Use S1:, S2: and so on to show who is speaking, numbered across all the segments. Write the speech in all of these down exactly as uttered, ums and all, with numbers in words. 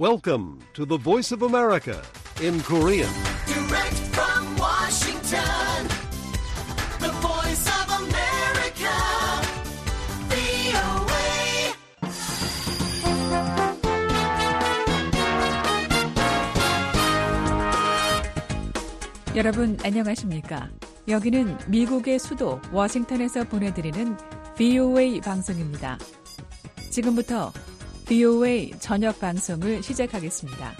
S1: Welcome to the Voice of America in Korean.
S2: Direct from Washington, the Voice of America, 브이오에이.
S3: 여러분 안녕하십니까? 여기는 미국의 수도 워싱턴에서 보내드리는 브이오에이 방송입니다. 지금부터 브이오에이 저녁 방송을 시작하겠습니다.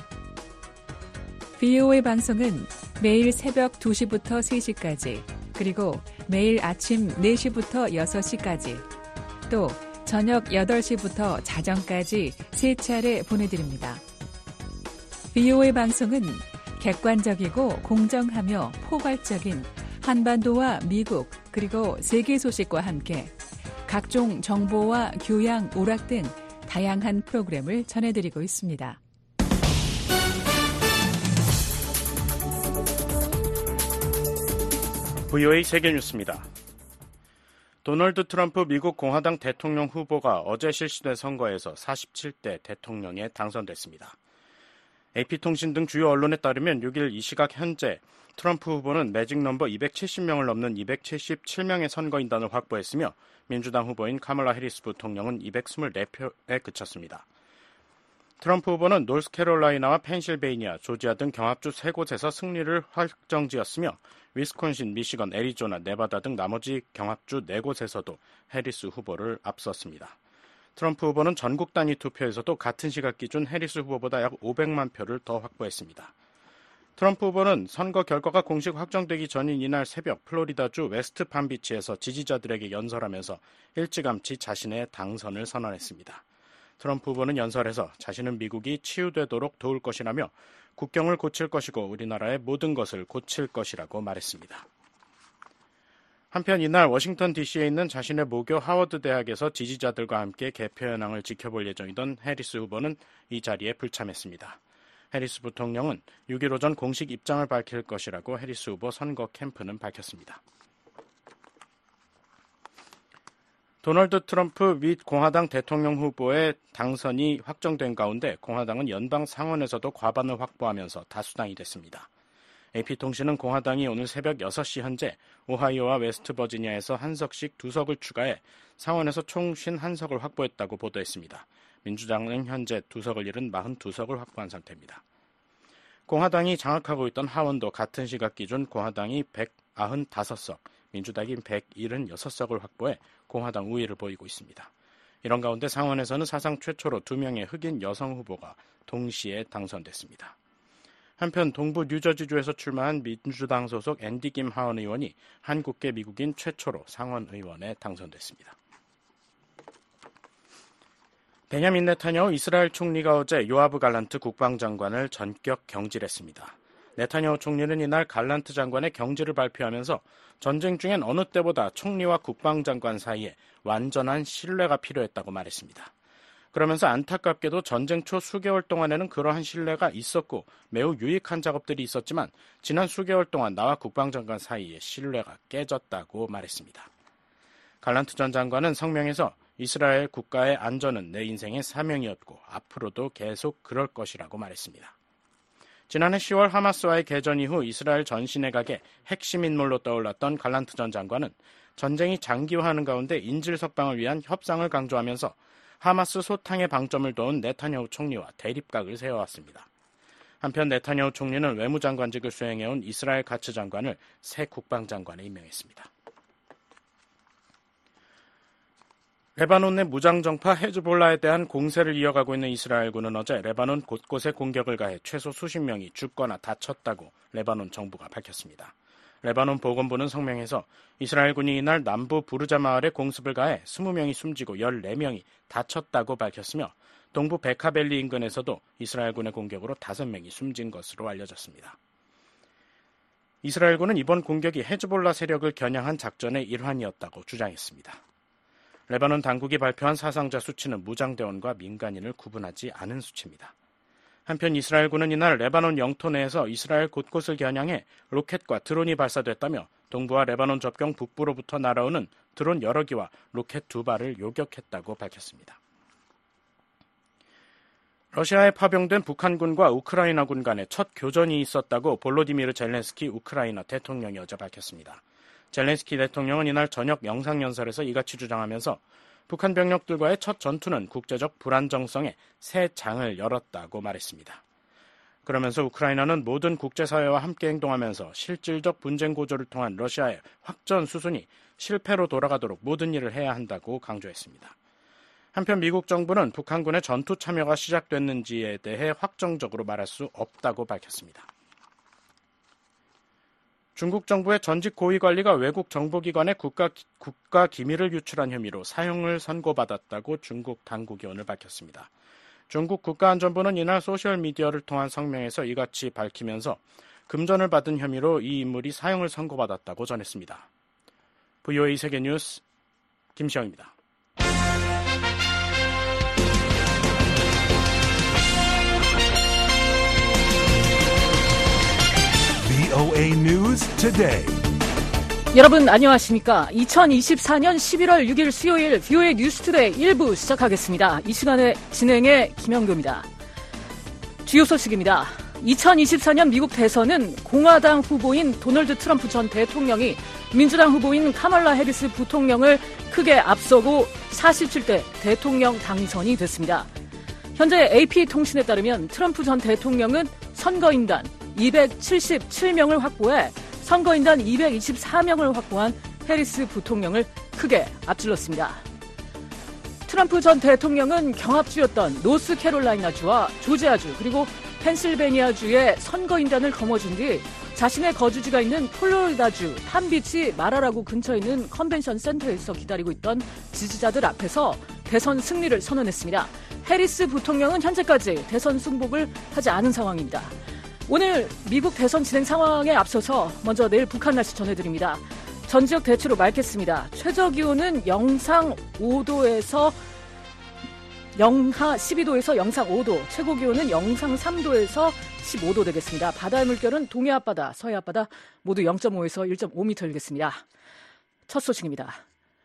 S3: 브이오에이 방송은 매일 새벽 두 시부터 세 시까지, 그리고 매일 아침 네 시부터 여섯 시까지, 또 저녁 여덟 시부터 자정까지 세 차례 보내드립니다. 브이오에이 방송은 객관적이고 공정하며 포괄적인 한반도와 미국 그리고 세계 소식과 함께 각종 정보와 교양, 오락 등 다양한 프로그램을 전해드리고 있습니다.
S4: 브이오에이 세계뉴스입니다. 도널드 트럼프 미국 공화당 대통령 후보가 어제 실시된 선거에서 사십칠 대 대통령에 당선됐습니다. 에이피통신 등 주요 언론에 따르면 육 일 이 시각 현재 트럼프 후보는 매직 넘버 이백칠십 명을 넘는 이백칠십칠 명의 선거인단을 확보했으며 민주당 후보인 카멀라 해리스 부통령은 이백이십사 표에 그쳤습니다. 트럼프 후보는 노스캐롤라이나와 펜실베이니아, 조지아 등 경합주 세 곳에서 승리를 확정지었으며 위스콘신, 미시건, 애리조나, 네바다 등 나머지 경합주 네 곳에서도 해리스 후보를 앞섰습니다. 트럼프 후보는 전국 단위 투표에서도 같은 시각 기준 해리스 후보보다 약 오백만 표를 더 확보했습니다. 트럼프 후보는 선거 결과가 공식 확정되기 전인 이날 새벽 플로리다주 웨스트 밤비치에서 지지자들에게 연설하면서 일찌감치 자신의 당선을 선언했습니다. 트럼프 후보는 연설에서 자신은 미국이 치유되도록 도울 것이라며 국경을 고칠 것이고 우리나라의 모든 것을 고칠 것이라고 말했습니다. 한편 이날 워싱턴 디씨에 있는 자신의 모교 하워드 대학에서 지지자들과 함께 개표 현황을 지켜볼 예정이던 해리스 후보는 이 자리에 불참했습니다. 해리스 부통령은 육 일 오전 공식 입장을 밝힐 것이라고 해리스 후보 선거 캠프는 밝혔습니다. 도널드 트럼프 및 공화당 대통령 후보의 당선이 확정된 가운데 공화당은 연방 상원에서도 과반을 확보하면서 다수당이 됐습니다. 에이피통신은 공화당이 오늘 새벽 여섯 시 현재 오하이오와 웨스트버지니아에서 한 석씩 두 석을 추가해 상원에서 총 오십일 석을 확보했다고 보도했습니다. 민주당은 현재 두 석을 잃은 사십이 석을 확보한 상태입니다. 공화당이 장악하고 있던 하원도 같은 시각 기준 공화당이 백구십오 석, 민주당이 백칠십육 석을 확보해 공화당 우위를 보이고 있습니다. 이런 가운데 상원에서는 사상 최초로 두 명의 흑인 여성 후보가 동시에 당선됐습니다. 한편 동부 뉴저지주에서 출마한 민주당 소속 앤디 김 하원 의원이 한국계 미국인 최초로 상원 의원에 당선됐습니다. 베냐민 네타냐후 이스라엘 총리가 어제 요아브 갈란트 국방장관을 전격 경질했습니다. 네타냐후 총리는 이날 갈란트 장관의 경질을 발표하면서 전쟁 중엔 어느 때보다 총리와 국방장관 사이에 완전한 신뢰가 필요했다고 말했습니다. 그러면서 안타깝게도 전쟁 초 수개월 동안에는 그러한 신뢰가 있었고 매우 유익한 작업들이 있었지만 지난 수개월 동안 나와 국방장관 사이에 신뢰가 깨졌다고 말했습니다. 갈란트 전 장관은 성명에서 이스라엘 국가의 안전은 내 인생의 사명이었고 앞으로도 계속 그럴 것이라고 말했습니다. 지난해 시월 하마스와의 개전 이후 이스라엘 전시 내각의 핵심 인물로 떠올랐던 갈란트 전 장관은 전쟁이 장기화하는 가운데 인질 석방을 위한 협상을 강조하면서 하마스 소탕의 방점을 둬온 네타냐후 총리와 대립각을 세워왔습니다. 한편 네타냐후 총리는 외무장관직을 수행해온 이스라엘 가츠 장관을 새 국방장관에 임명했습니다. 레바논 내 무장정파 헤즈볼라에 대한 공세를 이어가고 있는 이스라엘군은 어제 레바논 곳곳에 공격을 가해 최소 수십 명이 죽거나 다쳤다고 레바논 정부가 밝혔습니다. 레바논 보건부는 성명에서 이스라엘군이 이날 남부 부르자 마을에 공습을 가해 이십 명이 숨지고 열네 명이 다쳤다고 밝혔으며 동부 베카벨리 인근에서도 이스라엘군의 공격으로 다섯 명이 숨진 것으로 알려졌습니다. 이스라엘군은 이번 공격이 헤즈볼라 세력을 겨냥한 작전의 일환이었다고 주장했습니다. 레바논 당국이 발표한 사상자 수치는 무장대원과 민간인을 구분하지 않은 수치입니다. 한편 이스라엘군은 이날 레바논 영토 내에서 이스라엘 곳곳을 겨냥해 로켓과 드론이 발사됐다며 동부와 레바논 접경 북부로부터 날아오는 드론 여러 기와 로켓 두 발을 요격했다고 밝혔습니다. 러시아에 파병된 북한군과 우크라이나군 간의 첫 교전이 있었다고 볼로디미르 젤렌스키 우크라이나 대통령이 어제 밝혔습니다. 젤렌스키 대통령은 이날 저녁 영상연설에서 이같이 주장하면서 북한 병력들과의 첫 전투는 국제적 불안정성의 새 장을 열었다고 말했습니다. 그러면서 우크라이나는 모든 국제사회와 함께 행동하면서 실질적 분쟁 고조를 통한 러시아의 확전 수순이 실패로 돌아가도록 모든 일을 해야 한다고 강조했습니다. 한편 미국 정부는 북한군의 전투 참여가 시작됐는지에 대해 확정적으로 말할 수 없다고 밝혔습니다. 중국 정부의 전직 고위관리가 외국 정보기관에 국가, 국가 기밀을 유출한 혐의로 사형을 선고받았다고 중국 당국이 오늘 밝혔습니다. 중국 국가안전부는 이날 소셜미디어를 통한 성명에서 이같이 밝히면서 금전을 받은 혐의로 이 인물이 사형을 선고받았다고 전했습니다. 브이오에이 세계뉴스 김시영입니다.
S1: 브이오에이 News Today.
S5: 여러분 안녕하십니까? 이천이십사년 십일월 육일 수요일 브이오에이 뉴스투데이 일 부 시작하겠습니다. 이 시간에 진행의 김영규입니다. 주요 소식입니다. 이천이십사년 미국 대선은 공화당 후보인 도널드 트럼프 전 대통령이 민주당 후보인 카멀라 해리스 부통령을 크게 앞서고 사십칠 대 대통령 당선이 됐습니다. 현재 에이피통신에 따르면 트럼프 전 대통령은 선거인단 이백칠십칠 명을 확보해 선거인단 이백이십사 명을 확보한 해리스 부통령을 크게 앞질렀습니다. 트럼프 전 대통령은 경합주였던 노스캐롤라이나주와 조지아주 그리고 펜실베니아주의 선거인단을 거머쥔 뒤 자신의 거주지가 있는 플로리다주 팜비치 마라라고 근처에 있는 컨벤션 센터에서 기다리고 있던 지지자들 앞에서 대선 승리를 선언했습니다. 해리스 부통령은 현재까지 대선 승복을 하지 않은 상황입니다. 오늘 미국 대선 진행 상황에 앞서서 먼저 내일 북한 날씨 전해드립니다. 전 지역 대체로 맑겠습니다. 최저기온은 영상 오 도에서 영하 십이 도에서 영상 오 도, 최고기온은 영상 삼 도에서 십오 도 되겠습니다. 바다의 물결은 동해 앞바다, 서해 앞바다 모두 영 점 오에서 일 점 오 미터 일겠습니다. 첫 소식입니다.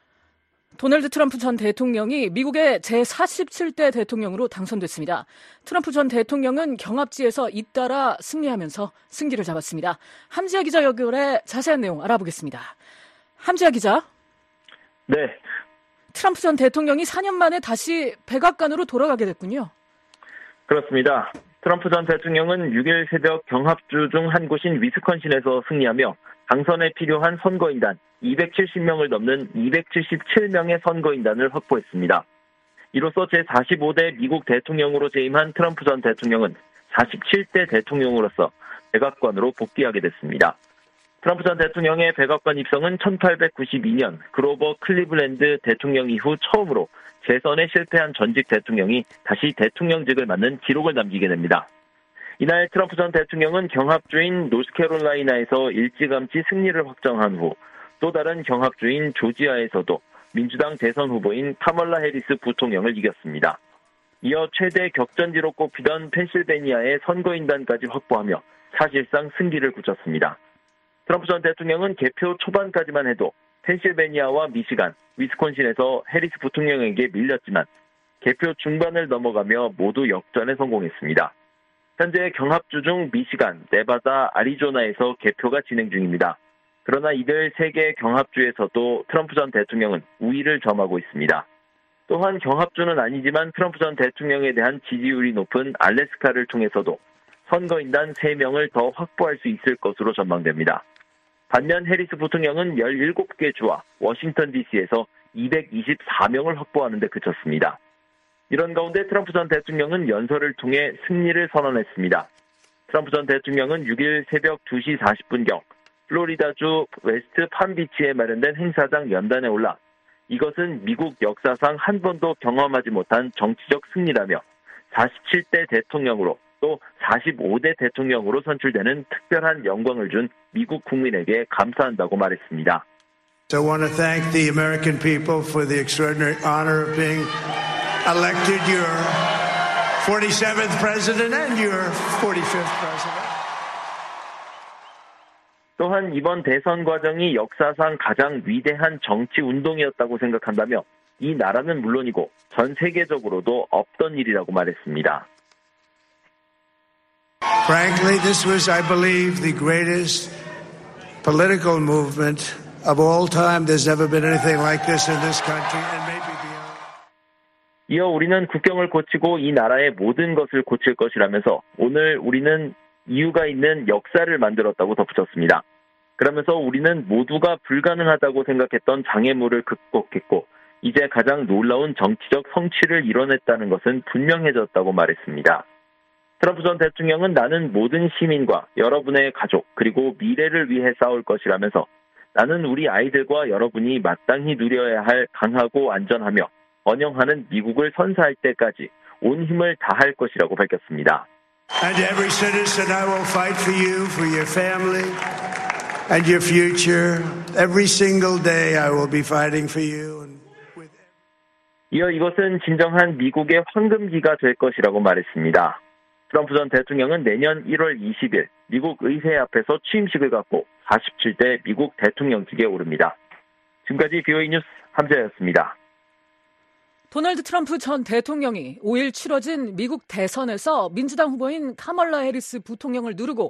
S5: 도널드 트럼프 전 대통령이 미국의 제사십칠 대 대통령으로 당선됐습니다. 트럼프 전 대통령은 경합지에서 잇따라 승리하면서 승기를 잡았습니다. 함지아 기자 연결해 자세한 내용 알아보겠습니다. 함지아 기자.
S6: 네.
S5: 트럼프 전 대통령이 사 년 만에 다시 백악관으로 돌아가게 됐군요.
S6: 그렇습니다. 트럼프 전 대통령은 육일 새벽 경합주 중 한 곳인 위스콘신에서 승리하며 당선에 필요한 선거인단 이백칠십 명을 넘는 이백칠십칠 명의 선거인단을 확보했습니다. 이로써 제사십오 대 미국 대통령으로 재임한 트럼프 전 대통령은 사십칠 대 대통령으로서 백악관으로 복귀하게 됐습니다. 트럼프 전 대통령의 백악관 입성은 천팔백구십이년 그로버 클리블랜드 대통령 이후 처음으로 재선에 실패한 전직 대통령이 다시 대통령직을 맡는 기록을 남기게 됩니다. 이날 트럼프 전 대통령은 경합주인 노스캐롤라이나에서 일찌감치 승리를 확정한 후 또 다른 경합주인 조지아에서도 민주당 대선 후보인 카멀라 해리스 부통령을 이겼습니다. 이어 최대 격전지로 꼽히던 펜실베니아의 선거인단까지 확보하며 사실상 승기를 굳혔습니다. 트럼프 전 대통령은 개표 초반까지만 해도 펜실베니아와 미시간, 위스콘신에서 해리스 부통령에게 밀렸지만 개표 중반을 넘어가며 모두 역전에 성공했습니다. 현재 경합주 중 미시간, 네바다, 아리조나에서 개표가 진행 중입니다. 그러나 이들 세 개 경합주에서도 트럼프 전 대통령은 우위를 점하고 있습니다. 또한 경합주는 아니지만 트럼프 전 대통령에 대한 지지율이 높은 알래스카를 통해서도 선거인단 세 명을 더 확보할 수 있을 것으로 전망됩니다. 반면 해리스 부통령은 열일곱 개 주와 워싱턴 디씨에서 이백이십사 명을 확보하는 데 그쳤습니다. 이런 가운데 트럼프 전 대통령은 연설을 통해 승리를 선언했습니다. 트럼프 전 대통령은 육일 새벽 두 시 사십 분경 플로리다주 웨스트 팜비치에 마련된 행사장 연단에 올라 이것은 미국 역사상 한 번도 경험하지 못한 정치적 승리라며 사십칠 대 대통령으로 또 사십오 대 대통령으로 선출되는 특별한 영광을 준 미국 국민에게 감사한다고 말했습니다.
S7: I want to thank the American people for the extraordinary honor of being elected your forty-seventh president and your forty-fifth president.
S6: 또한 이번 대선 과정이 역사상 가장 위대한 정치 운동이었다고 생각한다며 이 나라는 물론이고 전 세계적으로도 없던 일이라고 말했습니다.
S7: Frankly, this was, I believe, the greatest political movement of all time. There's never been anything like this in this country and maybe beyond.
S6: 이어 우리는 국경을 고치고 이 나라의 모든 것을 고칠 것이라면서 오늘 우리는 이유가 있는 역사를 만들었다고 덧붙였습니다. 그러면서 우리는 모두가 불가능하다고 생각했던 장애물을 극복했고 이제 가장 놀라운 정치적 성취를 이뤄냈다는 것은 분명해졌다고 말했습니다. 트럼프 전 대통령은 나는 모든 시민과 여러분의 가족 그리고 미래를 위해 싸울 것이라면서 나는 우리 아이들과 여러분이 마땅히 누려야 할 강하고 안전하며 번영하는 미국을 선사할 때까지 온 힘을 다할 것이라고 밝혔습니다.
S7: And every citizen I will fight for you, for your family. And your future, every single day I will be fighting for you. And with...
S6: 이어 이것은 진정한 미국의 황금기가 될 것이라고 말했습니다. 트럼프 전 대통령은 내년 일월 이십일 미국 의회 앞에서 취임식을 갖고 사십칠 대 미국 대통령직에 오릅니다. 지금까지 비오이 뉴스 함재였습니다.
S5: 도널드 트럼프 전 대통령이 오일 치러진 미국 대선에서 민주당 후보인 카멀라 해리스 부통령을 누르고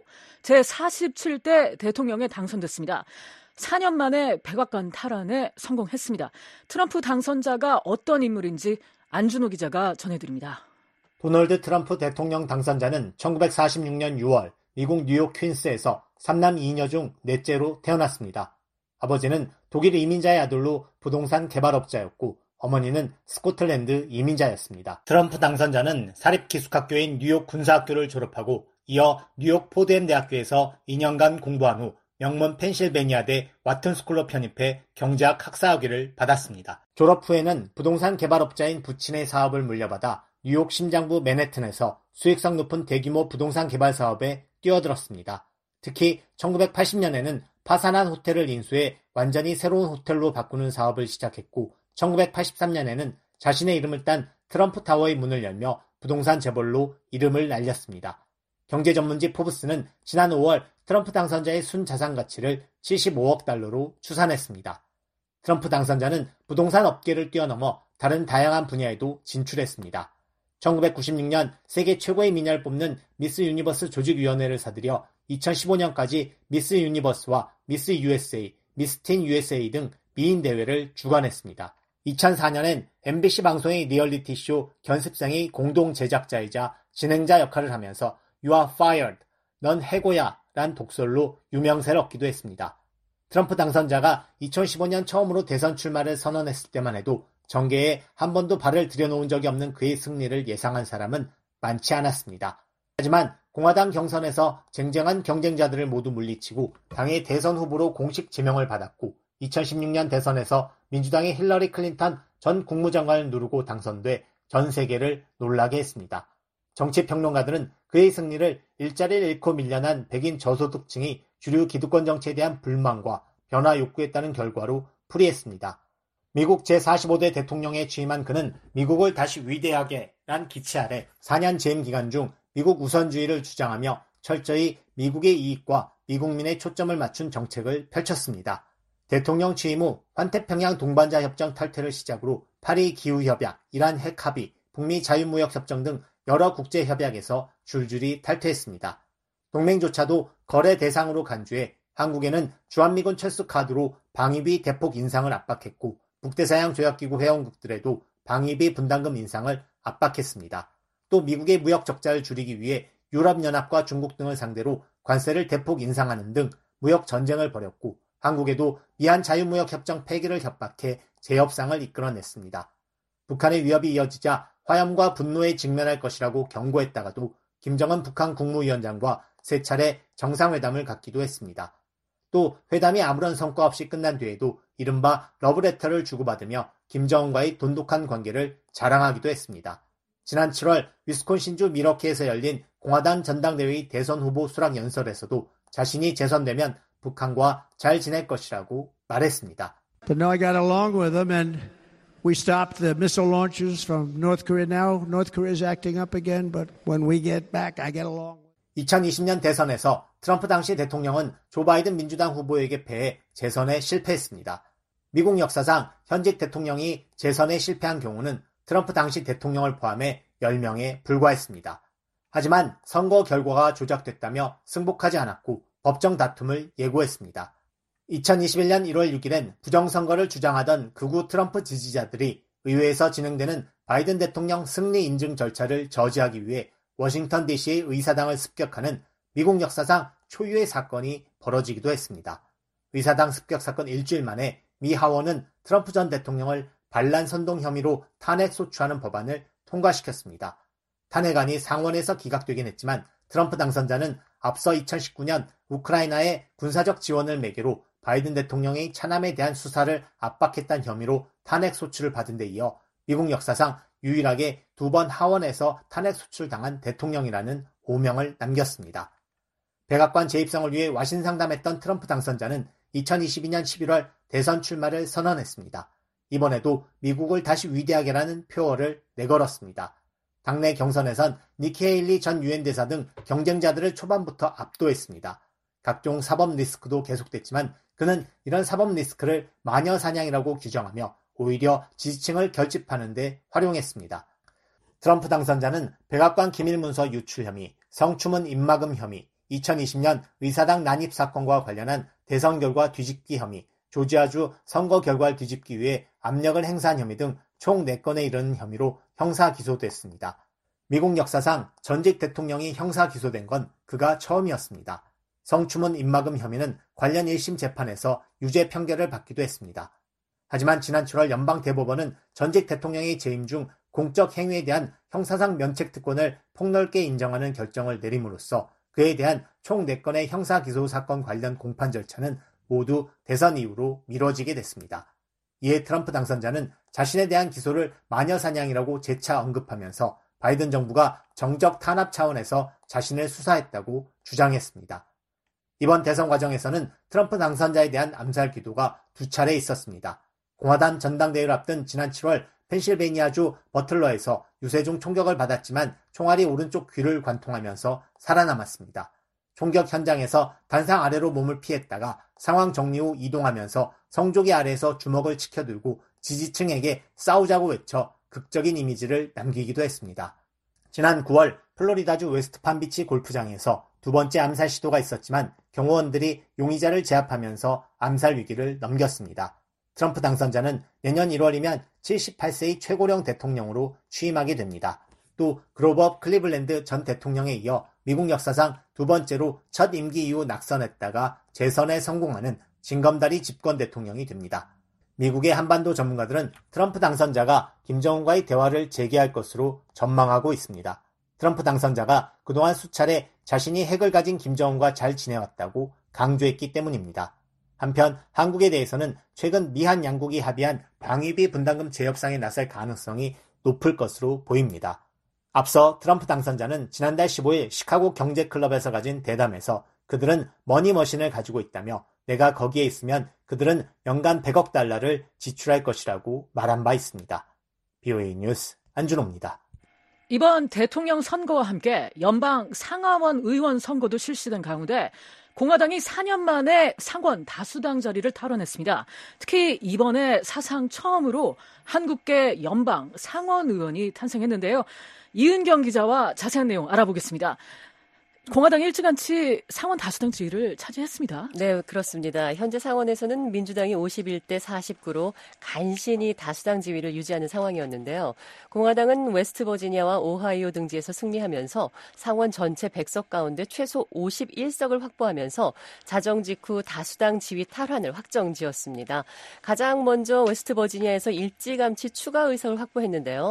S5: 제사십칠 대 대통령에 당선됐습니다. 사 년 만에 백악관 탈환에 성공했습니다. 트럼프 당선자가 어떤 인물인지 안준호 기자가 전해드립니다.
S8: 도널드 트럼프 대통령 당선자는 천구백사십육 년 유월 미국 뉴욕 퀸스에서 삼남 이녀 중 넷째로 태어났습니다. 아버지는 독일 이민자의 아들로 부동산 개발업자였고 어머니는 스코틀랜드 이민자였습니다. 트럼프 당선자는 사립기숙학교인 뉴욕 군사학교를 졸업하고 이어 뉴욕 포드햄 대학교에서 이 년간 공부한 후 명문 펜실베니아대 와튼스쿨로 편입해 경제학 학사학위를 받았습니다. 졸업 후에는 부동산 개발업자인 부친의 사업을 물려받아 뉴욕 심장부 맨해튼에서 수익성 높은 대규모 부동산 개발 사업에 뛰어들었습니다. 특히 천구백팔십 년에는 파산한 호텔을 인수해 완전히 새로운 호텔로 바꾸는 사업을 시작했고 천구백팔십삼 년에는 자신의 이름을 딴 트럼프 타워의 문을 열며 부동산 재벌로 이름을 날렸습니다. 경제 전문지 포브스는 지난 오월 트럼프 당선자의 순자산 가치를 칠십오억 달러로 추산했습니다. 트럼프 당선자는 부동산 업계를 뛰어넘어 다른 다양한 분야에도 진출했습니다. 천구백구십육 년 세계 최고의 미녀를 뽑는 미스 유니버스 조직위원회를 사들여 이천십오 년까지 미스 유니버스와 미스 유에스에이, 미스 틴 유에스에이 등 미인 대회를 주관했습니다. 이천사 년엔 엠비씨 방송의 리얼리티 쇼 견습생의 공동 제작자이자 진행자 역할을 하면서 You are fired, 넌 해고야 란 독설로 유명세를 얻기도 했습니다. 트럼프 당선자가 이천십오 년 처음으로 대선 출마를 선언했을 때만 해도 정계에 한 번도 발을 들여놓은 적이 없는 그의 승리를 예상한 사람은 많지 않았습니다. 하지만 공화당 경선에서 쟁쟁한 경쟁자들을 모두 물리치고 당의 대선 후보로 공식 지명을 받았고 이천십육 년 대선에서 민주당의 힐러리 클린턴 전 국무장관을 누르고 당선돼 전 세계를 놀라게 했습니다. 정치평론가들은 그의 승리를 일자리를 잃고 밀려난 백인 저소득층이 주류 기득권 정치에 대한 불만과 변화 욕구에 따른 결과로 풀이했습니다. 미국 제사십오 대 대통령에 취임한 그는 미국을 다시 위대하게 란 기치 아래 사 년 재임 기간 중 미국 우선주의를 주장하며 철저히 미국의 이익과 미국민의 초점을 맞춘 정책을 펼쳤습니다. 대통령 취임 후 환태평양 동반자 협정 탈퇴를 시작으로 파리 기후협약, 이란 핵합의, 북미 자유무역협정 등 여러 국제협약에서 줄줄이 탈퇴했습니다. 동맹조차도 거래 대상으로 간주해 한국에는 주한미군 철수 카드로 방위비 대폭 인상을 압박했고 북대서양 조약기구 회원국들에도 방위비 분담금 인상을 압박했습니다. 또 미국의 무역 적자를 줄이기 위해 유럽연합과 중국 등을 상대로 관세를 대폭 인상하는 등 무역 전쟁을 벌였고 한국에도 미한 자유무역협정 폐기를 협박해 재협상을 이끌어냈습니다. 북한의 위협이 이어지자 화염과 분노에 직면할 것이라고 경고했다가도 김정은 북한 국무위원장과 세 차례 정상회담을 갖기도 했습니다. 또 회담이 아무런 성과 없이 끝난 뒤에도 이른바 러브레터를 주고받으며 김정은과의 돈독한 관계를 자랑하기도 했습니다. 지난 칠월 위스콘신주 미러키에서 열린 공화당 전당대회의 대선 후보 수락 연설에서도 자신이 재선되면 북한과 잘 지낼 것이라고 말했습니다.
S7: But no, I got along with them and we stopped the missile launches from North Korea. Now North Korea is acting up again, but when we get back, I get along.
S8: 이천이십 년 대선에서 트럼프 당시 대통령은 조 바이든 민주당 후보에게 패해 재선에 실패했습니다. 미국 역사상 현직 대통령이 재선에 실패한 경우는 트럼프 당시 대통령을 포함해 열 명에 불과했습니다. 하지만 선거 결과가 조작됐다며 승복하지 않았고 법정 다툼을 예고했습니다. 이천이십일 년 일월 육일엔 부정선거를 주장하던 극우 트럼프 지지자들이 의회에서 진행되는 바이든 대통령 승리 인증 절차를 저지하기 위해 워싱턴 디씨의 의사당을 습격하는 미국 역사상 초유의 사건이 벌어지기도 했습니다. 의사당 습격 사건 일주일 만에 미 하원은 트럼프 전 대통령을 반란 선동 혐의로 탄핵 소추하는 법안을 통과시켰습니다. 탄핵안이 상원에서 기각되긴 했지만 트럼프 당선자는 앞서 이천십구 년 우크라이나에 군사적 지원을 매개로 바이든 대통령의 차남에 대한 수사를 압박했다는 혐의로 탄핵 소추를 받은 데 이어 미국 역사상 유일하게 두 번 하원에서 탄핵 소추를 당한 대통령이라는 오명을 남겼습니다. 백악관 재입성을 위해 와신 상담했던 트럼프 당선자는 이천이십이 년 십일월 대선 출마를 선언했습니다. 이번에도 미국을 다시 위대하게라는 표어를 내걸었습니다. 당내 경선에선 니키 헤일리 전 유엔 대사 등 경쟁자들을 초반부터 압도했습니다. 각종 사법 리스크도 계속됐지만 그는 이런 사법 리스크를 마녀 사냥이라고 규정하며 오히려 지지층을 결집하는 데 활용했습니다. 트럼프 당선자는 백악관 기밀문서 유출 혐의, 성추문 입막음 혐의, 이천이십 년 의사당 난입 사건과 관련한 대선 결과 뒤집기 혐의, 조지아주 선거 결과를 뒤집기 위해 압력을 행사한 혐의 등 총 네 건에 이르는 혐의로 형사 기소됐습니다. 미국 역사상 전직 대통령이 형사 기소된 건 그가 처음이었습니다. 성추문 입막음 혐의는 관련 일 심 재판에서 유죄 판결을 받기도 했습니다. 하지만 지난 칠월 연방대법원은 전직 대통령의 재임 중 공적 행위에 대한 형사상 면책특권을 폭넓게 인정하는 결정을 내림으로써 그에 대한 총 네 건의 형사 기소 사건 관련 공판 절차는 모두 대선 이후로 미뤄지게 됐습니다. 이에 트럼프 당선자는 자신에 대한 기소를 마녀사냥이라고 재차 언급하면서 바이든 정부가 정적 탄압 차원에서 자신을 수사했다고 주장했습니다. 이번 대선 과정에서는 트럼프 당선자에 대한 암살 기도가 두 차례 있었습니다. 공화당 전당대회를 앞둔 지난 칠월 펜실베이니아주 버틀러에서 유세중 총격을 받았지만 총알이 오른쪽 귀를 관통하면서 살아남았습니다. 총격 현장에서 단상 아래로 몸을 피했다가 상황 정리 후 이동하면서 성조기 아래에서 주먹을 치켜들고 지지층에게 싸우자고 외쳐 극적인 이미지를 남기기도 했습니다. 지난 구월 플로리다주 웨스트팜비치 골프장에서 두 번째 암살 시도가 있었지만 경호원들이 용의자를 제압하면서 암살 위기를 넘겼습니다. 트럼프 당선자는 내년 일월이면 칠십팔 세의 최고령 대통령으로 취임하게 됩니다. 또 그로버 클리블랜드 전 대통령에 이어 미국 역사상 두 번째로 첫 임기 이후 낙선했다가 재선에 성공하는 징검다리 집권 대통령이 됩니다. 미국의 한반도 전문가들은 트럼프 당선자가 김정은과의 대화를 재개할 것으로 전망하고 있습니다. 트럼프 당선자가 그동안 수차례 자신이 핵을 가진 김정은과 잘 지내왔다고 강조했기 때문입니다. 한편 한국에 대해서는 최근 미한 양국이 합의한 방위비 분담금 재협상에 나설 가능성이 높을 것으로 보입니다. 앞서 트럼프 당선자는 지난달 십오일 시카고 경제클럽에서 가진 대담에서 그들은 머니머신을 가지고 있다며 내가 거기에 있으면 그들은 연간 백억 달러를 지출할 것이라고 말한 바 있습니다. 비오에이 뉴스 안준호입니다.
S5: 이번 대통령 선거와 함께 연방 상하원 의원 선거도 실시된 가운데 공화당이 사 년 만에 상원 다수당 자리를 탈환했습니다. 특히 이번에 사상 처음으로 한국계 연방 상원 의원이 탄생했는데요. 이은경 기자와 자세한 내용 알아보겠습니다. 공화당이 일찌감치 상원 다수당 지위를 차지했습니다.
S9: 네, 그렇습니다. 현재 상원에서는 민주당이 오십일 대 사십구로 간신히 다수당 지위를 유지하는 상황이었는데요. 공화당은 웨스트버지니아와 오하이오 등지에서 승리하면서 상원 전체 백 석 가운데 최소 오십일 석을 확보하면서 자정 직후 다수당 지위 탈환을 확정지었습니다. 가장 먼저 웨스트버지니아에서 일찌감치 추가 의석을 확보했는데요.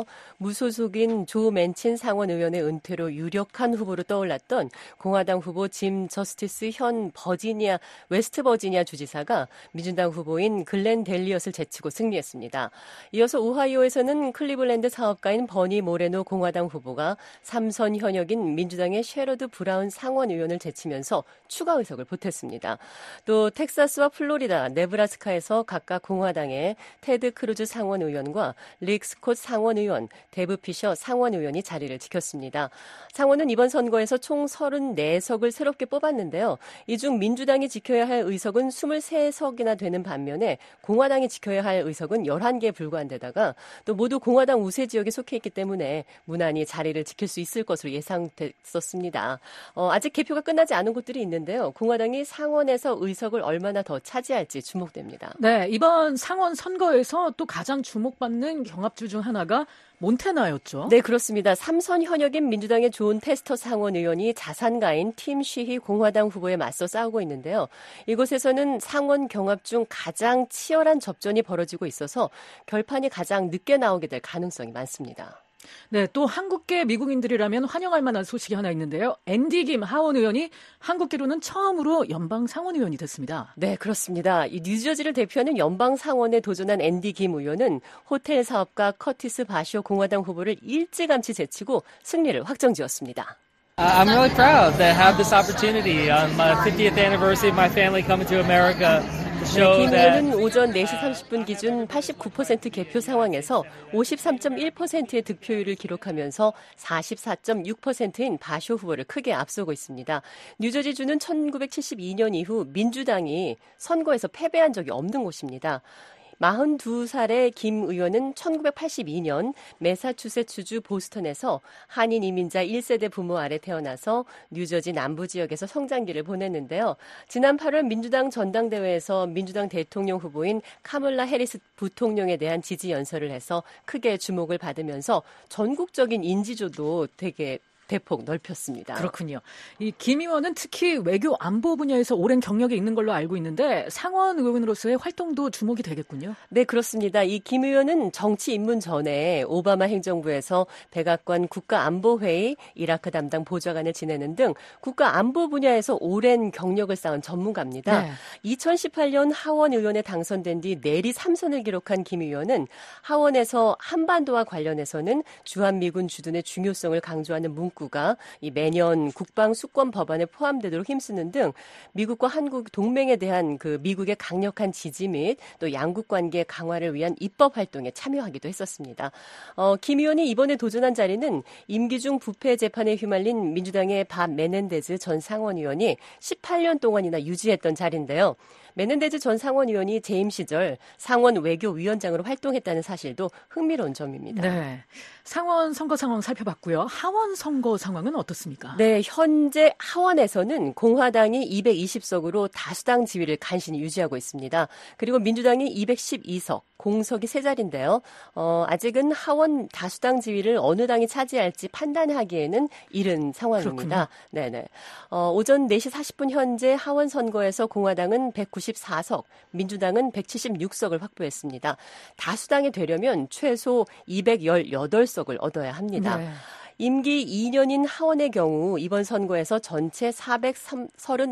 S9: 무소속인 조 맨친 상원 의원의 은퇴로 유력한 후보로 떠올랐던 공화당 후보 짐 저스티스 현 버지니아 웨스트 버지니아 주지사가 민주당 후보인 글렌 델리엇을 제치고 승리했습니다. 이어서 오하이오에서는 클리블랜드 사업가인 버니 모레노 공화당 후보가 삼선 현역인 민주당의 셰러드 브라운 상원 의원을 제치면서 추가 의석을 보탰습니다. 또 텍사스와 플로리다, 네브라스카에서 각각 공화당의 테드 크루즈 상원 의원과 릭 스콧 상원 의원, 데브 피셔 상원 의원이 자리를 지켰습니다. 상원은 이번 선거에서 총 삼십 서른네 석을 새롭게 뽑았는데요. 이 중 민주당이 지켜야 할 의석은 스물세 석이나 되는 반면에 공화당이 지켜야 할 의석은 열한 개에 불과한 데다가 또 모두 공화당 우세 지역에 속해 있기 때문에 무난히 자리를 지킬 수 있을 것으로 예상됐었습니다. 어, 아직 개표가 끝나지 않은 곳들이 있는데요. 공화당이 상원에서 의석을 얼마나 더 차지할지 주목됩니다.
S5: 네, 이번 상원 선거에서 또 가장 주목받는 경합주 중 하나가 몬태나였죠.
S9: 네, 그렇습니다. 삼선 현역인 민주당의 존 테스터 상원 의원이 자산가인 팀 쉬히 공화당 후보에 맞서 싸우고 있는데요. 이곳에서는 상원 경합 중 가장 치열한 접전이 벌어지고 있어서 결판이 가장 늦게 나오게 될 가능성이 많습니다.
S5: 네, 또 한국계 미국인들이라면 환영할 만한 소식이 하나 있는데요. 앤디 김 하원 의원이 한국계로는 처음으로 연방 상원 의원이 됐습니다.
S9: 네, 그렇습니다. 이 뉴저지를 대표하는 연방 상원에 도전한 앤디 김 의원은 호텔 사업가 커티스 바쇼 공화당 후보를 일찌감치 제치고 승리를 확정지었습니다.
S10: I'm really proud to have this opportunity on my fiftieth anniversary of my family coming to America.
S9: 네, 김 의원은 오전 네 시 삼십 분 기준 팔십구 퍼센트 개표 상황에서 오십삼 점 일 퍼센트의 득표율을 기록하면서 사십사 점 육 퍼센트인 바쇼 후보를 크게 앞서고 있습니다. 뉴저지주는 천구백칠십이 년 이후 민주당이 선거에서 패배한 적이 없는 곳입니다. 마흔두 살의 김 의원은 천구백팔십이 년 매사추세츠주 보스턴에서 한인 이민자 일 세대 부모 아래 태어나서 뉴저지 남부 지역에서 성장기를 보냈는데요. 지난 팔월 민주당 전당대회에서 민주당 대통령 후보인 카멀라 해리스 부통령에 대한 지지 연설을 해서 크게 주목을 받으면서 전국적인 인지도도 되게 대폭 넓혔습니다.
S5: 그렇군요. 이 김 의원은 특히 외교 안보 분야에서 오랜 경력이 있는 걸로 알고 있는데 상원 의원으로서의 활동도 주목이 되겠군요.
S9: 네, 그렇습니다. 이 김 의원은 정치 입문 전에 오바마 행정부에서 백악관 국가안보회의 이라크 담당 보좌관을 지내는 등 국가안보 분야에서 오랜 경력을 쌓은 전문가입니다. 네. 이천십팔 년 하원 의원에 당선된 뒤 내리 삼 선을 기록한 김 의원은 하원에서 한반도와 관련해서는 주한미군 주둔의 중요성을 강조하는 문구 구가 이 매년 국방 수권 법안에 포함되도록 힘쓰는 등 미국과 한국 동맹에 대한 그 미국의 강력한 지지 및 또 양국 관계 강화를 위한 입법 활동에 참여하기도 했었습니다. 어, 김 의원이 이번에 도전한 자리는 임기 중 부패 재판에 휘말린 민주당의 밥 메넨데즈 전 상원 의원이 십팔 년 동안이나 유지했던 자리인데요. 메넨데즈 전 상원 의원이 재임 시절 상원 외교위원장으로 활동했다는 사실도 흥미로운 점입니다.
S5: 네, 상원 선거 상황 살펴봤고요. 하원 선거 상황은 어떻습니까?
S9: 네, 현재 하원에서는 공화당이 이백이십 석으로 다수당 지위를 간신히 유지하고 있습니다. 그리고 민주당이 이백십이 석, 공석이 세 자리인데요. 어, 아직은 하원 다수당 지위를 어느 당이 차지할지 판단하기에는 이른 상황입니다. 네네. 어, 오전 네 시 사십 분 현재 하원 선거에서 공화당은 백구십사 석, 민주당은 백칠십육 석을 확보했습니다. 다수당이 되려면 최소 이백십팔 석을 얻어야 합니다. 네. 임기 이 년인 하원의 경우 이번 선거에서 전체 사백삼십오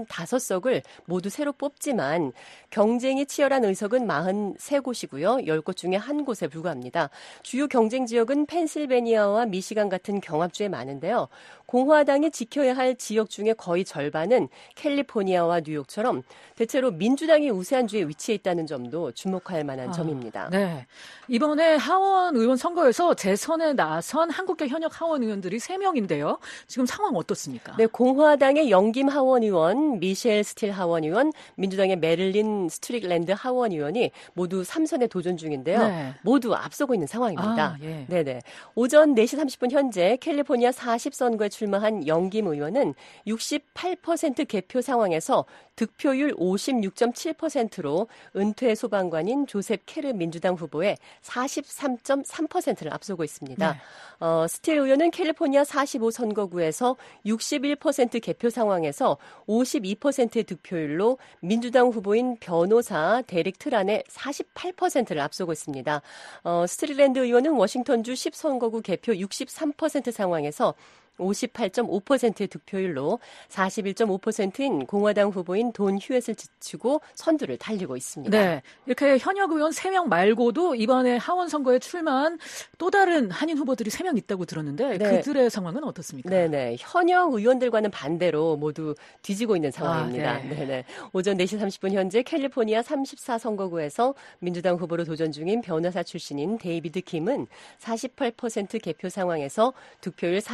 S9: 석을 모두 새로 뽑지만 경쟁이 치열한 의석은 사십삼 곳이고요. 십 곳 중에 한 곳에 불과합니다. 주요 경쟁 지역은 펜실베니아와 미시간 같은 경합주에 많은데요. 공화당이 지켜야 할 지역 중에 거의 절반은 캘리포니아와 뉴욕처럼 대체로 민주당이 우세한 주에 위치해 있다는 점도 주목할 만한
S5: 아,
S9: 점입니다.
S5: 네, 이번에 하원 의원 선거에서 재선에 나선 한국계 현역 하원 의원들이 세 명인데요. 지금 상황 어떻습니까?
S9: 네, 공화당의 영김 하원 의원, 미셸 스틸 하원 의원, 민주당의 메릴린 스트릭랜드 하원 의원이 모두 삼 선에 도전 중인데요. 네. 모두 앞서고 있는 상황입니다.
S5: 아, 예.
S9: 네네. 오전 네 시 삼십 분 현재 캘리포니아 사십 선거에 출마한 영김 의원은 육십팔 퍼센트 개표 상황에서 득표율 오십육 점 칠 퍼센트로 은퇴 소방관인 조셉 케르 민주당 후보의 사십삼 점 삼 퍼센트를 앞서고 있습니다. 네. 어, 스틸 의원은 캘리포니아 사십오 선거구에서 육십일 퍼센트 개표 상황에서 오십이 퍼센트의 득표율로 민주당 후보인 변호사 데릭 트란의 사십팔 퍼센트를 앞서고 있습니다. 어, 스트릭랜드 의원은 워싱턴주 십 선거구 개표 육십삼 퍼센트 상황에서 오십팔 점 오 퍼센트의 득표율로 사십일 점 오 퍼센트인 공화당 후보인 돈 휴엣을 지치고 선두를 달리고 있습니다.
S5: 네, 이렇게 현역 의원 세 명 말고도 이번에 하원 선거에 출마한 또 다른 한인 후보들이 세 명 있다고 들었는데 네. 그들의 상황은 어떻습니까?
S9: 네네, 현역 의원들과는 반대로 모두 뒤지고 있는 상황입니다.
S5: 아, 네.
S9: 네네. 오전 네 시 삼십 분 현재 캘리포니아 삼십사 선거구에서 민주당 후보로 도전 중인 변호사 출신인 데이비드 김은 사십팔 퍼센트 개표 상황에서 득표율 사십삼 점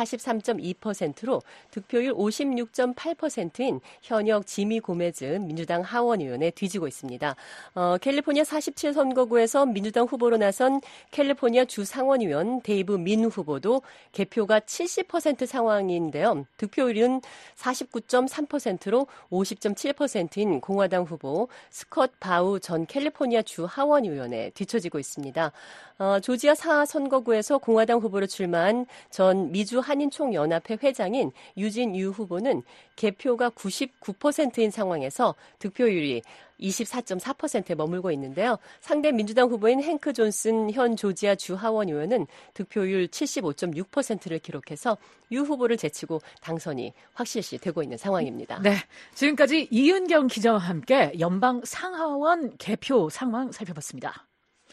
S9: 점 이 퍼센트로 득표율 오십육 점 팔 퍼센트인 현역 지미 고메즈 민주당 하원 의원에 뒤지고 있습니다. 어, 캘리포니아 사십칠 선거구에서 민주당 후보로 나선 캘리포니아 주 상원의원 데이브 민 후보도 개표가 칠십 퍼센트 상황인데요. 득표율은 사십구 점 삼 퍼센트로 오십 점 칠 퍼센트인 공화당 후보 스콧 바우 전 캘리포니아 주 하원 의원에 뒤처지고 있습니다. 어, 조지아 사 선거구에서 공화당 후보로 출마한 전 미주 한인총연합회 회장인 유진 유 후보는 개표가 구십구 퍼센트인 상황에서 득표율이 이십사 점 사 퍼센트에 머물고 있는데요. 상대 민주당 후보인 행크 존슨 현 조지아 주 하원 의원은 득표율 칠십오 점 육 퍼센트를 기록해서 유 후보를 제치고 당선이 확실시 되고 있는 상황입니다.
S5: 네, 지금까지 이은경 기자와 함께 연방 상하원 개표 상황 살펴봤습니다.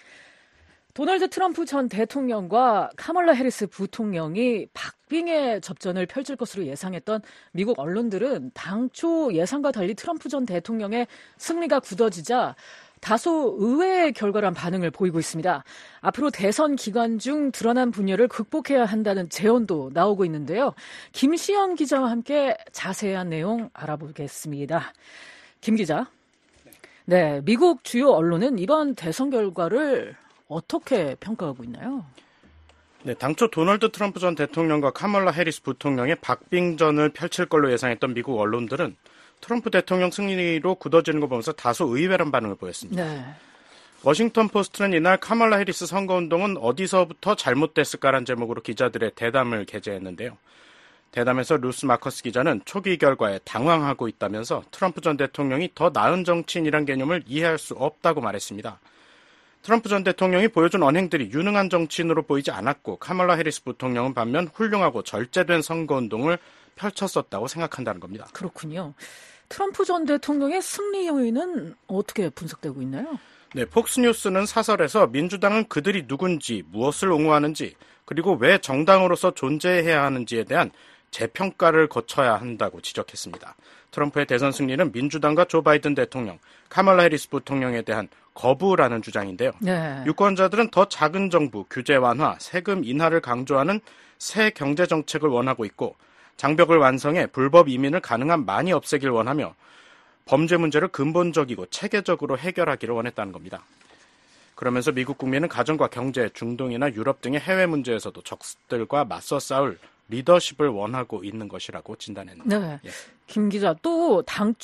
S5: 도널드 트럼프 전 대통령과 카멀라 해리스 부통령이 박빙의 접전을 펼칠 것으로 예상했던 미국 언론들은 당초 예상과 달리 트럼프 전 대통령의 승리가 굳어지자 다소 의외의 결과란 반응을 보이고 있습니다. 앞으로 대선 기간 중 드러난 분열을 극복해야 한다는 제언도 나오고 있는데요. 김시영 기자와 함께 자세한 내용 알아보겠습니다. 김 기자. 네, 미국 주요 언론은 이번 대선 결과를 어떻게 평가하고 있나요?
S4: 네, 당초 도널드 트럼프 전 대통령과 카멀라 해리스 부통령의 박빙전을 펼칠 걸로 예상했던 미국 언론들은 트럼프 대통령 승리로 굳어지는 거 보면서 다소 의외란 반응을 보였습니다.
S5: 네.
S4: 워싱턴 포스트는 이날 카멀라 해리스 선거운동은 어디서부터 잘못됐을까라는 제목으로 기자들의 대담을 게재했는데요. 대담에서 루스 마커스 기자는 초기 결과에 당황하고 있다면서 트럼프 전 대통령이 더 나은 정치인이란 개념을 이해할 수 없다고 말했습니다. 트럼프 전 대통령이 보여준 언행들이 유능한 정치인으로 보이지 않았고 카멀라 해리스 부통령은 반면 훌륭하고 절제된 선거운동을 펼쳤었다고 생각한다는 겁니다.
S5: 그렇군요. 트럼프 전 대통령의 승리 요인은 어떻게 분석되고 있나요?
S4: 네, 폭스뉴스는 사설에서 민주당은 그들이 누군지, 무엇을 옹호하는지, 그리고 왜 정당으로서 존재해야 하는지에 대한 재평가를 거쳐야 한다고 지적했습니다. 트럼프의 대선 승리는 민주당과 조 바이든 대통령, 카멀라 해리스 부통령에 대한 거부라는 주장인데요.
S5: 네.
S4: 유권자들은 더 작은 정부, 규제 완화, 세금 인하를 강조하는 새 경제 정책을 원하고 있고 장벽을 완성해 불법 이민을 가능한 많이 없애길 원하며 범죄 문제를 근본적이고 체계적으로 해결하기를 원했다는 겁니다. 그러면서 미국 국민은 가정과 경제, 중동이나 유럽 등의 해외 문제에서도 적들과 맞서 싸울 리더십을 원하고 있는 것이라고 진단했습니다.
S5: 네.
S4: 예.
S5: 김 기자, 또